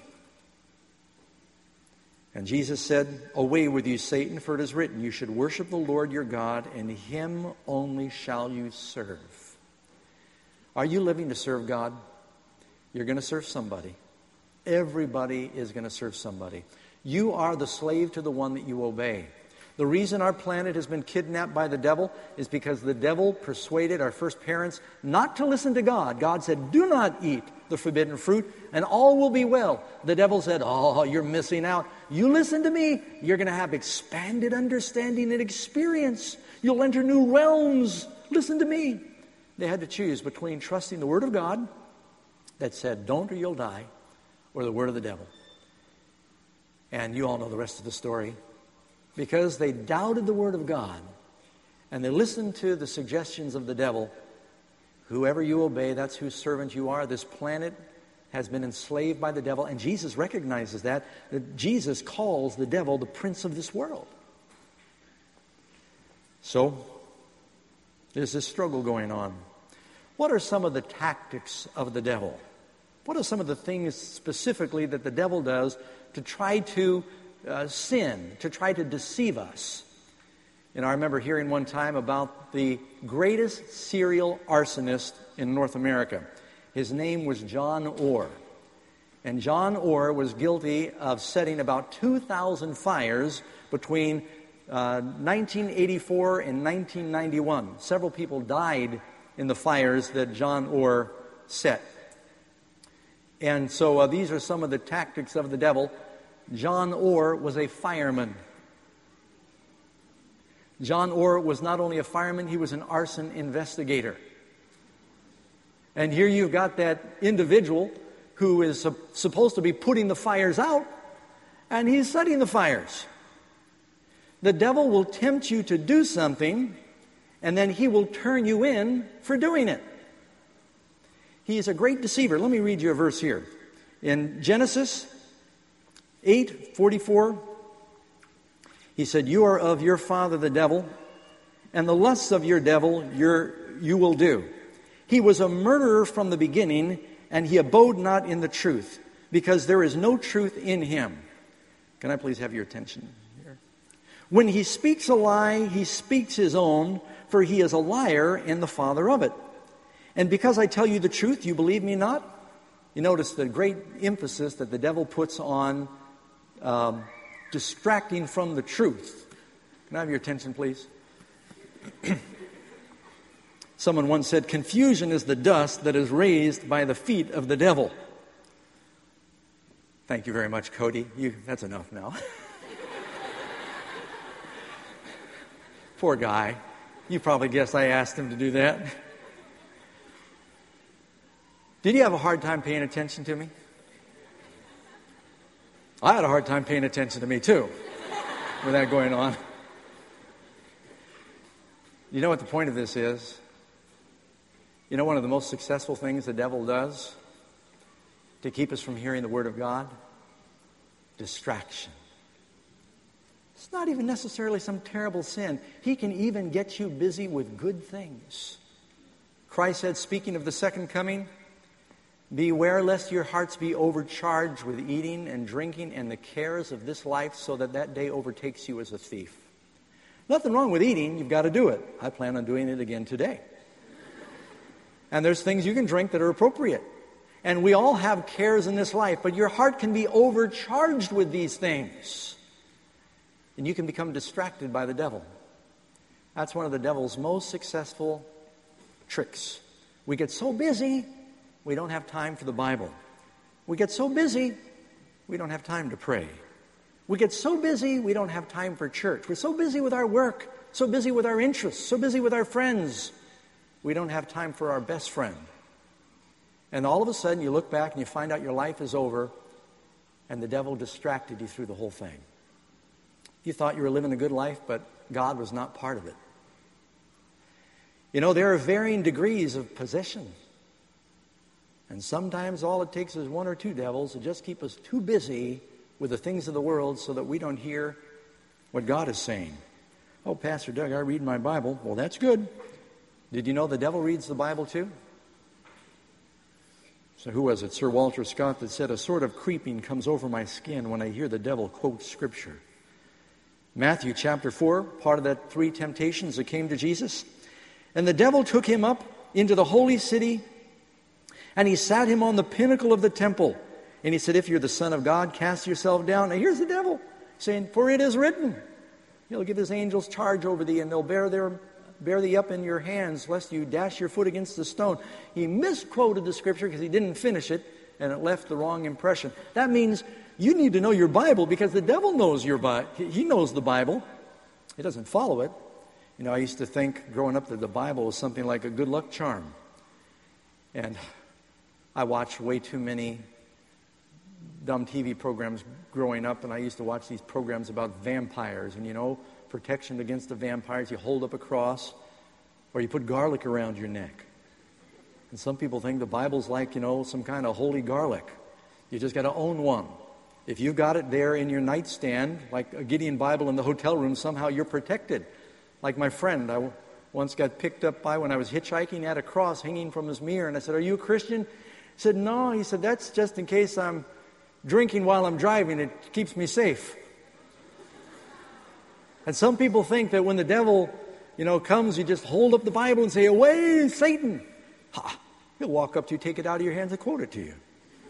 And Jesus said, away with you, Satan, for it is written, you should worship the Lord your God, and him only shall you serve. Are you living to serve God? You're going to serve somebody. Everybody is going to serve somebody. You are the slave to the one that you obey. The reason our planet has been kidnapped by the devil is because the devil persuaded our first parents not to listen to God. God said, do not eat the forbidden fruit, and all will be well. The devil said, oh, you're missing out. You listen to me, you're going to have expanded understanding and experience. You'll enter new realms. Listen to me. They had to choose between trusting the Word of God that said, don't or you'll die, or the word of the devil. And you all know the rest of the story. Because they doubted the Word of God and they listened to the suggestions of the devil, whoever you obey, that's whose servant you are. This planet has been enslaved by the devil, and Jesus recognizes that, that Jesus calls the devil the prince of this world. So, there's this struggle going on. What are some of the tactics of the devil? What are some of the things specifically that the devil does to try to Uh, sin, to try to deceive us? And I remember hearing one time about the greatest serial arsonist in North America. His name was John Orr. And John Orr was guilty of setting about two thousand fires between uh, nineteen eighty-four and nineteen ninety-one. Several people died in the fires that John Orr set. And so uh, these are some of the tactics of the devil. John Orr was a fireman. John Orr was not only a fireman, he was an arson investigator. And here you've got that individual who is su- supposed to be putting the fires out, and he's setting the fires. The devil will tempt you to do something, and then he will turn you in for doing it. He is a great deceiver. Let me read you a verse here. In Genesis eight forty-four, he said, you are of your father the devil, and the lusts of your devil your, you will do. He was a murderer from the beginning, and he abode not in the truth, because there is no truth in him. Can I please have your attention here? When he speaks a lie, he speaks his own, for he is a liar and the father of it. And because I tell you the truth, you believe me not? You notice the great emphasis that the devil puts on Um, distracting from the truth. Can I have your attention, please? Someone once said, confusion is the dust that is raised by the feet of the devil. Thank you very much, Cody. You, that's enough now. Poor guy. You probably guessed I asked him to do that. Did you have a hard time paying attention to me? I had a hard time paying attention to me, too, with that going on. You know what the point of this is? You know one of the most successful things the devil does to keep us from hearing the Word of God? Distraction. It's not even necessarily some terrible sin. He can even get you busy with good things. Christ said, speaking of the second coming, beware lest your hearts be overcharged with eating and drinking and the cares of this life, so that that day overtakes you as a thief. Nothing wrong with eating. You've got to do it. I plan on doing it again today. And there's things you can drink that are appropriate. And we all have cares in this life, but your heart can be overcharged with these things. And you can become distracted by the devil. That's one of the devil's most successful tricks. We get so busy, we don't have time for the Bible. We get so busy, we don't have time to pray. We get so busy, we don't have time for church. We're so busy with our work, so busy with our interests, so busy with our friends, we don't have time for our best friend. And all of a sudden, you look back and you find out your life is over, and the devil distracted you through the whole thing. You thought you were living a good life, but God was not part of it. You know, there are varying degrees of possession. And sometimes all it takes is one or two devils to just keep us too busy with the things of the world so that we don't hear what God is saying. Oh, Pastor Doug, I read my Bible. Well, that's good. Did you know the devil reads the Bible too? So who was it? Sir Walter Scott that said, a sort of creeping comes over my skin when I hear the devil quote Scripture. Matthew chapter four, part of that three temptations that came to Jesus. And the devil took him up into the holy city, and he sat him on the pinnacle of the temple. And he said, if you're the Son of God, cast yourself down. Now here's the devil saying, for it is written, he'll give his angels charge over thee, and they'll bear their bear thee up in your hands, lest you dash your foot against the stone. He misquoted the Scripture because he didn't finish it, and it left the wrong impression. That means you need to know your Bible, because the devil knows your Bible. He knows the Bible. He doesn't follow it. You know, I used to think growing up that the Bible was something like a good luck charm. And I watched way too many dumb T V programs growing up, and I used to watch these programs about vampires. And, you know, protection against the vampires, you hold up a cross, or you put garlic around your neck. And some people think the Bible's like, you know, some kind of holy garlic. You just got to own one. If you've got it there in your nightstand, like a Gideon Bible in the hotel room, somehow you're protected. Like my friend, I w- once got picked up by when I was hitchhiking, had a cross hanging from his mirror, and I said, are you a Christian? He said, no. He said, that's just in case I'm drinking while I'm driving. It keeps me safe. And some people think that when the devil, you know, comes, you just hold up the Bible and say, away, Satan. Ha! He'll walk up to you, take it out of your hands, and quote it to you.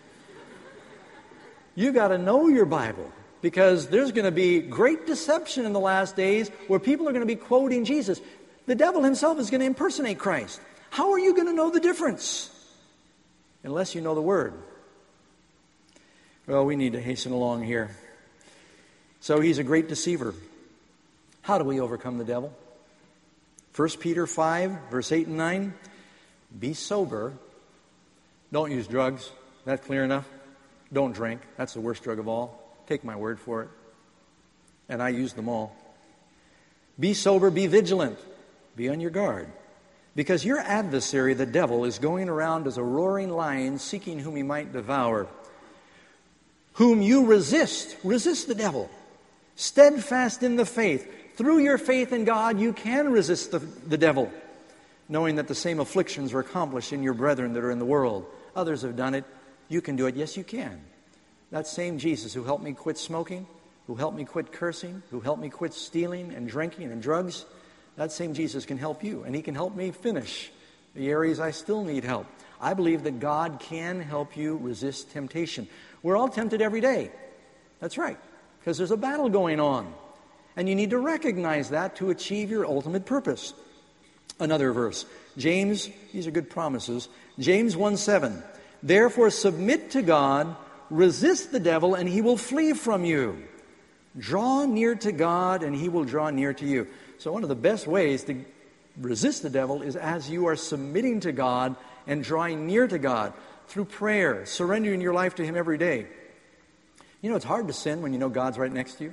You got to know your Bible, because there's going to be great deception in the last days where people are going to be quoting Jesus. The devil himself is going to impersonate Christ. How are you going to know the difference unless you know the Word? Well, we need to hasten along here. So he's a great deceiver. How do we overcome the devil? First Peter five, verse eight and nine. Be sober. Don't use drugs. That's clear enough. Don't drink. That's the worst drug of all. Take my word for it. And I use them all. Be sober, be vigilant. Be on your guard. Because your adversary, the devil, is going around as a roaring lion, seeking whom he might devour. Whom you resist. Resist the devil. Steadfast in the faith. Through your faith in God, you can resist the, the devil, knowing that the same afflictions are accomplished in your brethren that are in the world. Others have done it. You can do it. Yes, you can. That same Jesus who helped me quit smoking, who helped me quit cursing, who helped me quit stealing and drinking and drugs, that same Jesus can help you. And he can help me finish the areas I still need help. I believe that God can help you resist temptation. We're all tempted every day. That's right. because there's a battle going on. And you need to recognize that to achieve your ultimate purpose. Another verse, James, these are good promises. James one seven, therefore submit to God, resist the devil, and he will flee from you. Draw near to God, and he will draw near to you. So one of the best ways to resist the devil is as you are submitting to God and drawing near to God through prayer, surrendering your life to him every day. You know, it's hard to sin when you know God's right next to you.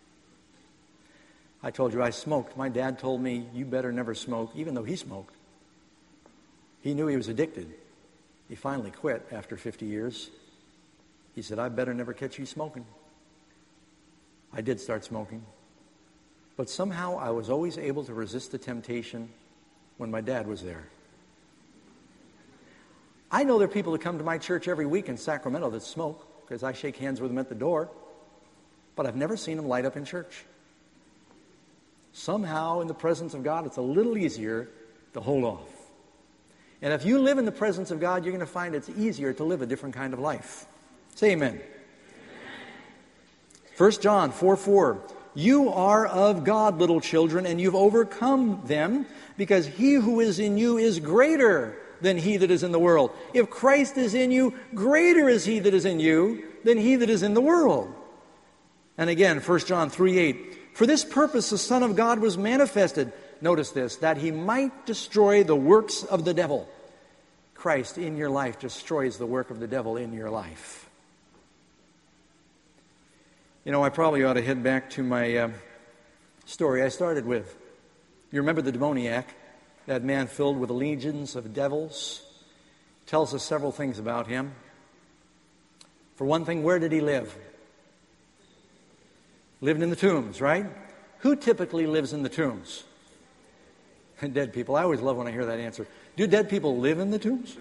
I told you I smoked. My dad told me, you better never smoke, even though he smoked. He knew he was addicted. He finally quit after fifty years. He said, I better never catch you smoking. I did start smoking. But somehow I was always able to resist the temptation when my dad was there. I know there are people that come to my church every week in Sacramento that smoke, because I shake hands with them at the door. But I've never seen them light up in church. Somehow in the presence of God, it's a little easier to hold off. And if you live in the presence of God, you're going to find it's easier to live a different kind of life. Say amen. Amen. First John four four. You are of God, little children, and you've overcome them, because he who is in you is greater than he that is in the world. If Christ is in you, greater is he that is in you than he that is in the world. And again, First John three eight. For this purpose the Son of God was manifested, notice this, that he might destroy the works of the devil. Christ in your life destroys the work of the devil in your life. You know, I probably ought to head back to my uh, story I started with. You remember the demoniac, that man filled with legions of devils? Tells us several things about him. For one thing, where did he live? Lived in the tombs, right? Who typically lives in the tombs? Dead people. I always love when I hear that answer. Do dead people live in the tombs?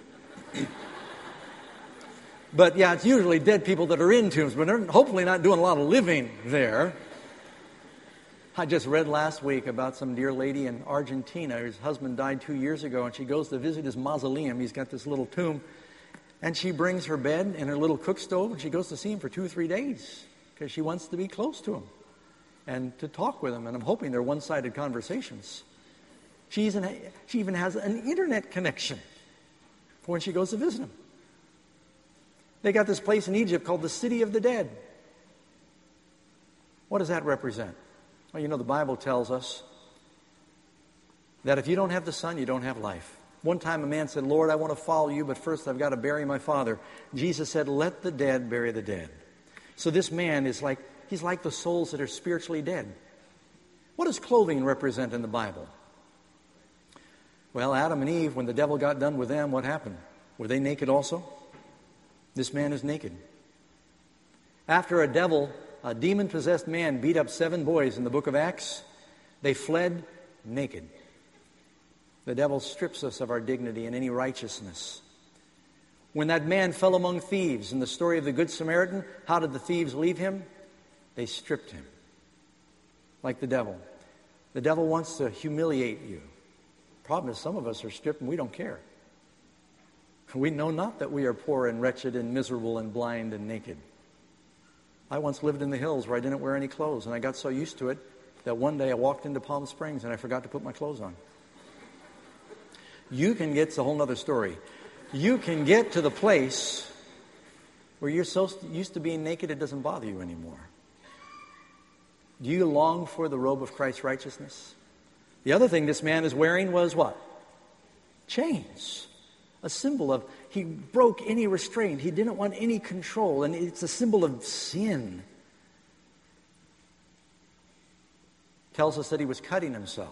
But yeah, it's usually dead people that are in tombs, but they're hopefully not doing a lot of living there. I just read last week about some dear lady in Argentina. Her husband died two years ago, and she goes to visit his mausoleum. He's got this little tomb. And she brings her bed and her little cook stove, and she goes to see him for two or three days. Because she wants to be close to him and to talk with him. And I'm hoping they're one-sided conversations. She even, she even has an internet connection for when she goes to visit him. They got this place in Egypt called the City of the Dead. What does that represent? Well, you know, the Bible tells us that if you don't have the Son, you don't have life. One time a man said, Lord, I want to follow you, but first I've got to bury my father. Jesus said, let the dead bury the dead. So this man is like, he's like the souls that are spiritually dead. What does clothing represent in the Bible? Well, Adam and Eve, when the devil got done with them, what happened? Were they naked also? This man is naked. After a devil, a demon-possessed man beat up seven boys in the book of Acts, they fled naked. The devil strips us of our dignity and any righteousness. When that man fell among thieves in the story of the Good Samaritan, how did the thieves leave him? They stripped him. Like the devil. The devil wants to humiliate you. The problem is some of us are stripped and we don't care. We know not that we are poor and wretched and miserable and blind and naked. I once lived in the hills where I didn't wear any clothes, and I got so used to it that one day I walked into Palm Springs and I forgot to put my clothes on. You can get, it's a whole other story. You can get to the place where you're so used to being naked it doesn't bother you anymore. Do you long for the robe of Christ's righteousness? The other thing this man is wearing was what? Chains. A symbol of, he broke any restraint. He didn't want any control. And it's a symbol of sin. Tells us that he was cutting himself.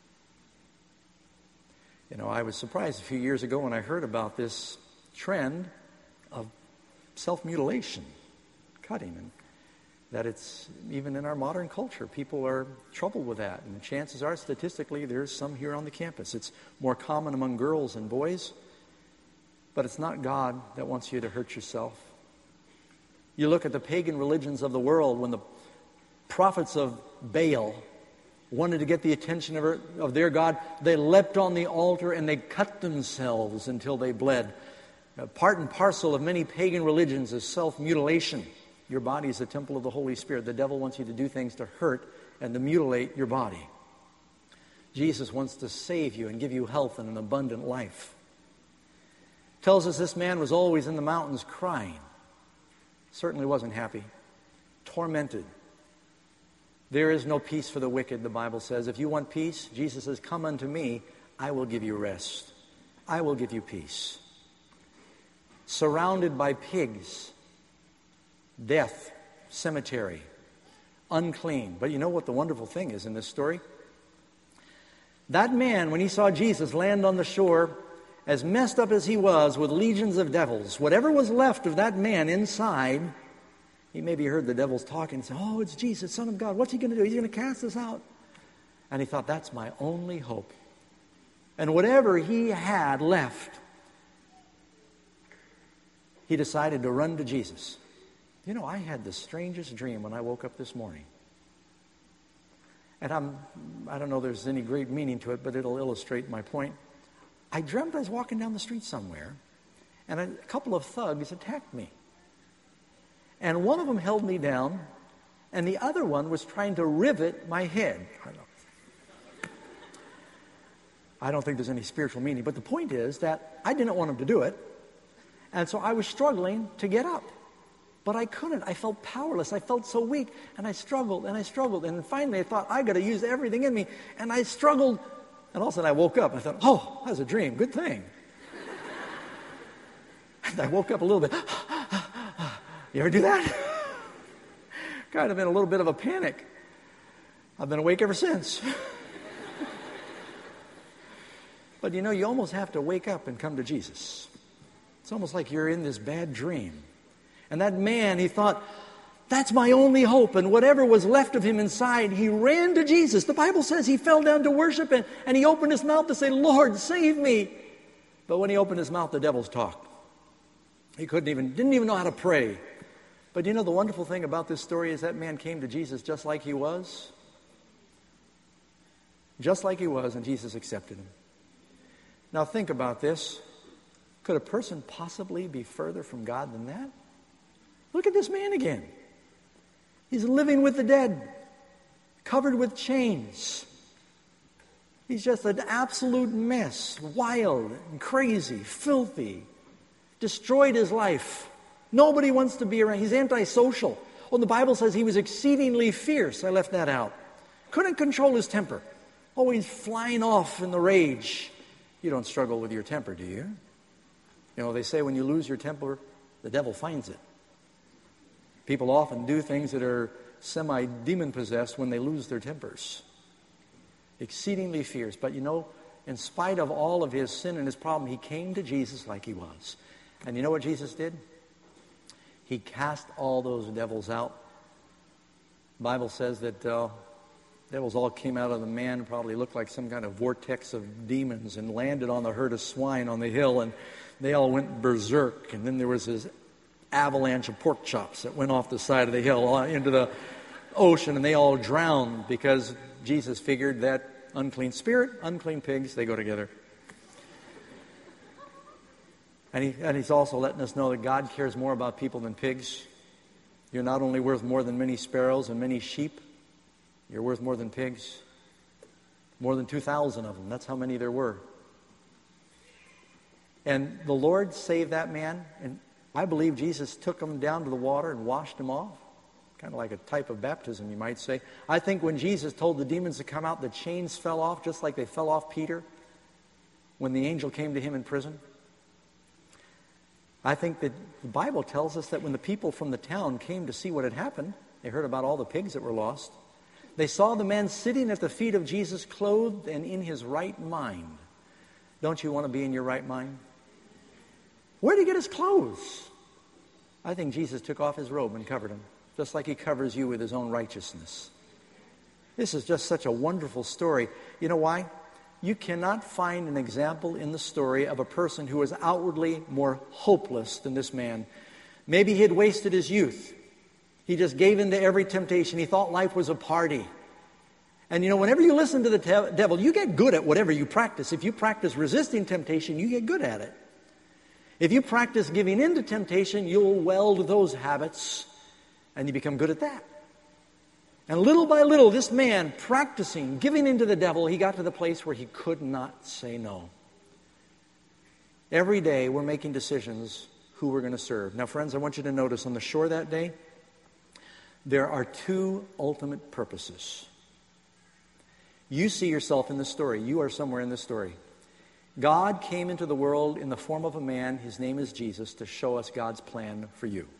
You know, I was surprised a few years ago when I heard about this trend of self-mutilation, cutting, and that it's even in our modern culture. People are troubled with that, and chances are, statistically, there's some here on the campus. It's more common among girls and boys, but it's not God that wants you to hurt yourself. You look at the pagan religions of the world, when the prophets of Baal wanted to get the attention of, her, of their God, they leapt on the altar and they cut themselves until they bled. Uh, part and parcel of many pagan religions is self-mutilation. Your body is the temple of the Holy Spirit. The devil wants you to do things to hurt and to mutilate your body. Jesus wants to save you and give you health and an abundant life. Tells us this man was always in the mountains crying. Certainly wasn't happy. Tormented. There is no peace for the wicked, the Bible says. If you want peace, Jesus says, come unto me, I will give you rest. I will give you peace. Surrounded by pigs, death, cemetery, unclean. But you know what the wonderful thing is in this story? That man, when he saw Jesus land on the shore, as messed up as he was with legions of devils, whatever was left of that man inside, he maybe heard the devils talking and said, oh, it's Jesus, Son of God. What's he going to do? He's going to cast us out. And he thought, that's my only hope. And whatever he had left, he decided to run to Jesus. You know, I had the strangest dream when I woke up this morning. And I'm, I don't know if there's any great meaning to it, but it'll illustrate my point. I dreamt I was walking down the street somewhere, and a couple of thugs attacked me. And one of them held me down, and the other one was trying to rivet my head. I don't think there's any spiritual meaning, but the point is that I didn't want him to do it, and so I was struggling to get up. But I couldn't. I felt powerless. I felt so weak, and I struggled, and I struggled, and finally I thought, I got to use everything in me, and I struggled, and all of a sudden I woke up, and I thought, oh, that was a dream. Good thing. And I woke up a little bit. You ever do that? Kind of in a little bit of a panic. I've been awake ever since. But you know, you almost have to wake up and come to Jesus. It's almost like you're in this bad dream. And that man, he thought, that's my only hope. And whatever was left of him inside, he ran to Jesus. The Bible says he fell down to worship and, and he opened his mouth to say, Lord, save me. But when he opened his mouth, the devils talked. He couldn't even, didn't even know how to pray. But you know, the wonderful thing about this story is that man came to Jesus just like he was. Just like he was, and Jesus accepted him. Now think about this. Could a person possibly be further from God than that? Look at this man again. He's living with the dead, covered with chains. He's just an absolute mess, wild and crazy, filthy, destroyed his life. Nobody wants to be around. He's antisocial. Well, the Bible says he was exceedingly fierce. I left that out. Couldn't control his temper. Always flying off in the rage. You don't struggle with your temper, do you? You know, they say when you lose your temper, the devil finds it. People often do things that are semi-demon possessed when they lose their tempers. Exceedingly fierce. But you know, in spite of all of his sin and his problem, he came to Jesus like he was. And you know what Jesus did? He cast all those devils out. The Bible says that uh, devils all came out of the man, probably looked like some kind of vortex of demons, and landed on the herd of swine on the hill, and they all went berserk. And then there was this avalanche of pork chops that went off the side of the hill into the ocean, and they all drowned because Jesus figured that unclean spirit, unclean pigs, they go together. And, he, and he's also letting us know that God cares more about people than pigs. You're not only worth more than many sparrows and many sheep, you're worth more than pigs. More than two thousand of them. That's how many there were. And the Lord saved that man, and I believe Jesus took him down to the water and washed him off. Kind of like a type of baptism, you might say. I think when Jesus told the demons to come out, the chains fell off just like they fell off Peter when the angel came to him in prison. I think that the Bible tells us that when the people from the town came to see what had happened, they heard about all the pigs that were lost. They saw the man sitting at the feet of Jesus, clothed and in his right mind. Don't you want to be in your right mind? Where did he get his clothes? I think Jesus took off his robe and covered him, just like he covers you with his own righteousness. This is just such a wonderful story. You know why? You cannot find an example in the story of a person who was outwardly more hopeless than this man. Maybe he had wasted his youth. He just gave in to every temptation. He thought life was a party. And you know, whenever you listen to the te- devil, you get good at whatever you practice. If you practice resisting temptation, you get good at it. If you practice giving in to temptation, you'll weld those habits. And you become good at that. And little by little, this man, practicing, giving in to the devil, he got to the place where he could not say no. Every day, we're making decisions who we're going to serve. Now, friends, I want you to notice on the shore that day, there are two ultimate purposes. You see yourself in the story. You are somewhere in the story. God came into the world in the form of a man. His name is Jesus, to show us God's plan for you.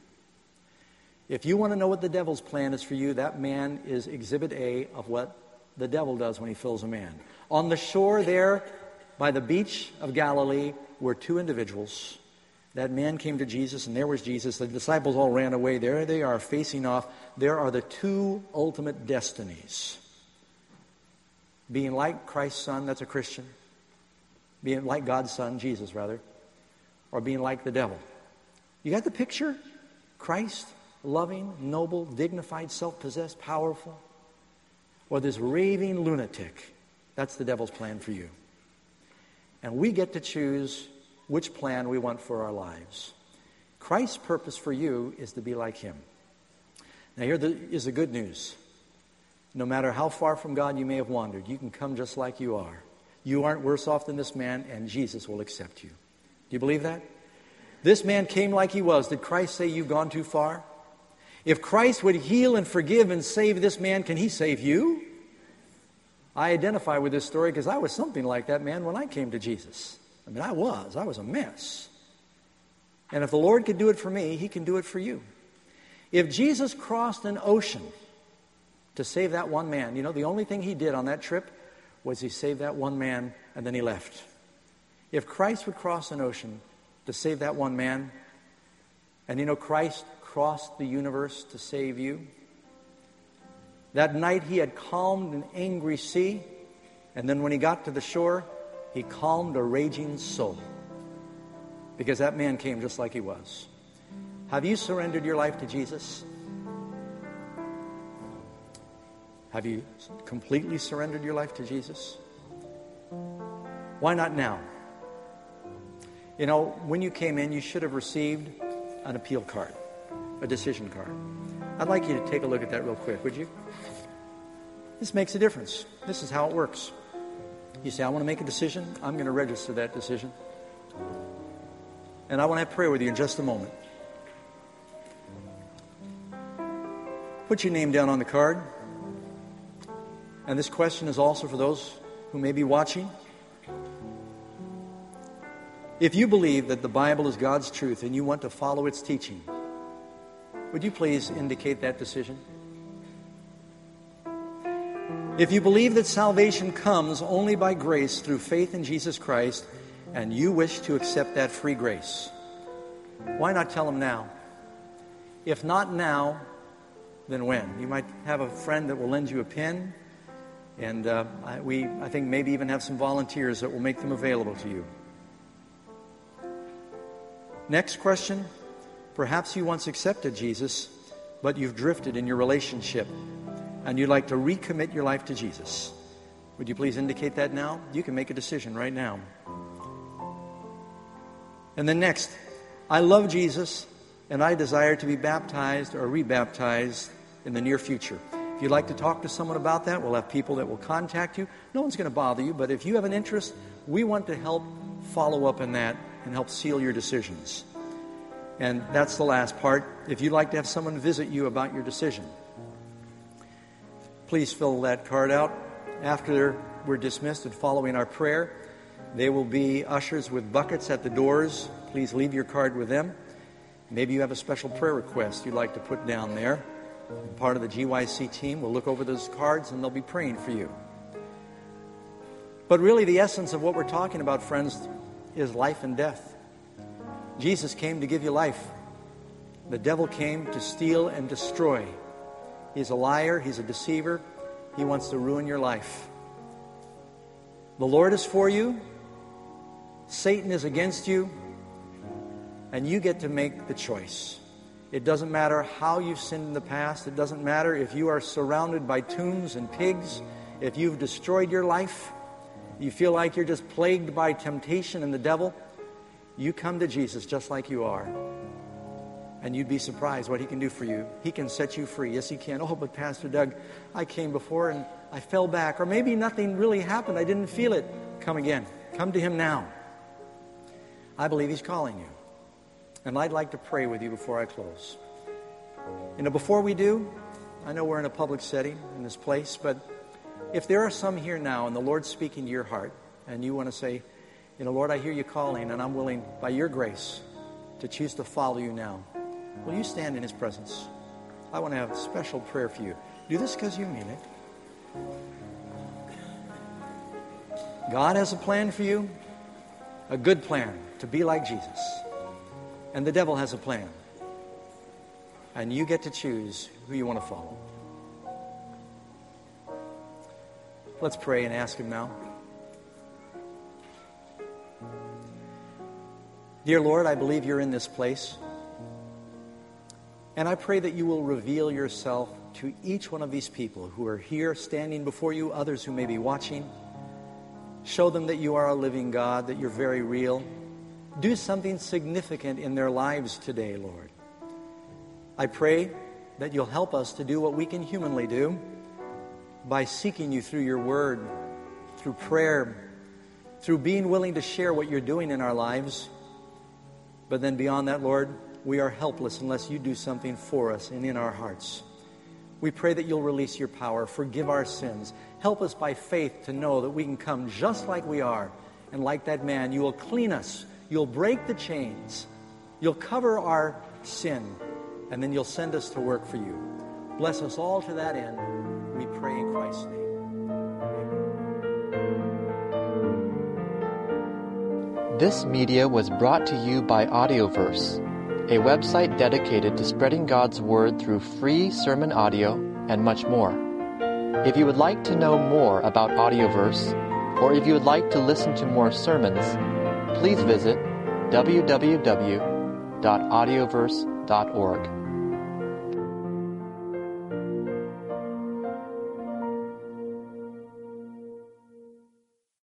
If you want to know what the devil's plan is for you, that man is exhibit A of what the devil does when he fills a man. On the shore there, by the beach of Galilee, were two individuals. That man came to Jesus, and there was Jesus. The disciples all ran away. There they are, facing off. There are the two ultimate destinies. Being like Christ's Son, that's a Christian. Being like God's Son, Jesus rather. Or being like the devil. You got the picture? Christ, loving, noble, dignified, self-possessed, powerful. Or this raving lunatic. That's the devil's plan for you. And we get to choose which plan we want for our lives. Christ's purpose for you is to be like Him. Now here is the good news. No matter how far from God you may have wandered, you can come just like you are. You aren't worse off than this man, and Jesus will accept you. Do you believe that? This man came like he was. Did Christ say you've gone too far? If Christ would heal and forgive and save this man, can He save you? I identify with this story because I was something like that man when I came to Jesus. I mean, I was. I was a mess. And if the Lord could do it for me, He can do it for you. If Jesus crossed an ocean to save that one man, you know, the only thing He did on that trip was He saved that one man and then He left. If Christ would cross an ocean to save that one man, and you know, Christ crossed the universe to save you. That night He had calmed an angry sea, and then when He got to the shore, He calmed a raging soul. Because that man came just like he was. Have you surrendered your life to Jesus? Have you completely surrendered your life to Jesus? Why not now? You know, when you came in, you should have received an appeal card, a decision card. I'd like you to take a look at that real quick, would you? This makes a difference. This is how it works. You say, I want to make a decision. I'm going to register that decision. And I want to have prayer with you in just a moment. Put your name down on the card. And this question is also for those who may be watching. If you believe that the Bible is God's truth and you want to follow its teaching, would you please indicate that decision? If you believe that salvation comes only by grace through faith in Jesus Christ, and you wish to accept that free grace, why not tell Him now? If not now, then when? You might have a friend that will lend you a pen, and uh, I, we, I think maybe even have some volunteers that will make them available to you. Next question. Perhaps you once accepted Jesus, but you've drifted in your relationship, and you'd like to recommit your life to Jesus. Would you please indicate that now? You can make a decision right now. And then next, I love Jesus, and I desire to be baptized or rebaptized in the near future. If you'd like to talk to someone about that, we'll have people that will contact you. No one's going to bother you, but if you have an interest, we want to help follow up in that and help seal your decisions. And that's the last part. If you'd like to have someone visit you about your decision, please fill that card out. After we're dismissed and following our prayer, there will be ushers with buckets at the doors. Please leave your card with them. Maybe you have a special prayer request you'd like to put down there. And part of the G Y C team will look over those cards and they'll be praying for you. But really the essence of what we're talking about, friends, is life and death. Jesus came to give you life. The devil came to steal and destroy. He's a liar. He's a deceiver. He wants to ruin your life. The Lord is for you. Satan is against you. And you get to make the choice. It doesn't matter how you've sinned in the past. It doesn't matter if you are surrounded by tombs and pigs. If you've destroyed your life, you feel like you're just plagued by temptation and the devil, you come to Jesus just like you are. And you'd be surprised what he can do for you. He can set you free. Yes, he can. Oh, but Pastor Doug, I came before and I fell back. Or maybe nothing really happened. I didn't feel it. Come again. Come to him now. I believe he's calling you. And I'd like to pray with you before I close. You know, before we do, I know we're in a public setting in this place, but if there are some here now and the Lord's speaking to your heart and you want to say, you know, Lord, I hear you calling and I'm willing, by your grace, to choose to follow you now. Will you stand in his presence? I want to have a special prayer for you. Do this because you mean it. God has a plan for you, a good plan to be like Jesus. And the devil has a plan. And you get to choose who you want to follow. Let's pray and ask him now. Dear Lord, I believe you're in this place. And I pray that you will reveal yourself to each one of these people who are here standing before you, others who may be watching. Show them that you are a living God, that you're very real. Do something significant in their lives today, Lord. I pray that you'll help us to do what we can humanly do by seeking you through your word, through prayer, through being willing to share what you're doing in our lives. But then beyond that, Lord, we are helpless unless you do something for us and in our hearts. We pray that you'll release your power, forgive our sins. Help us by faith to know that we can come just like we are. And like that man, you will clean us. You'll break the chains. You'll cover our sin. And then you'll send us to work for you. Bless us all to that end. We pray in Christ's name. This media was brought to you by Audioverse, a website dedicated to spreading God's Word through free sermon audio and much more. If you would like to know more about Audioverse, or if you would like to listen to more sermons, please visit w w w dot audioverse dot org.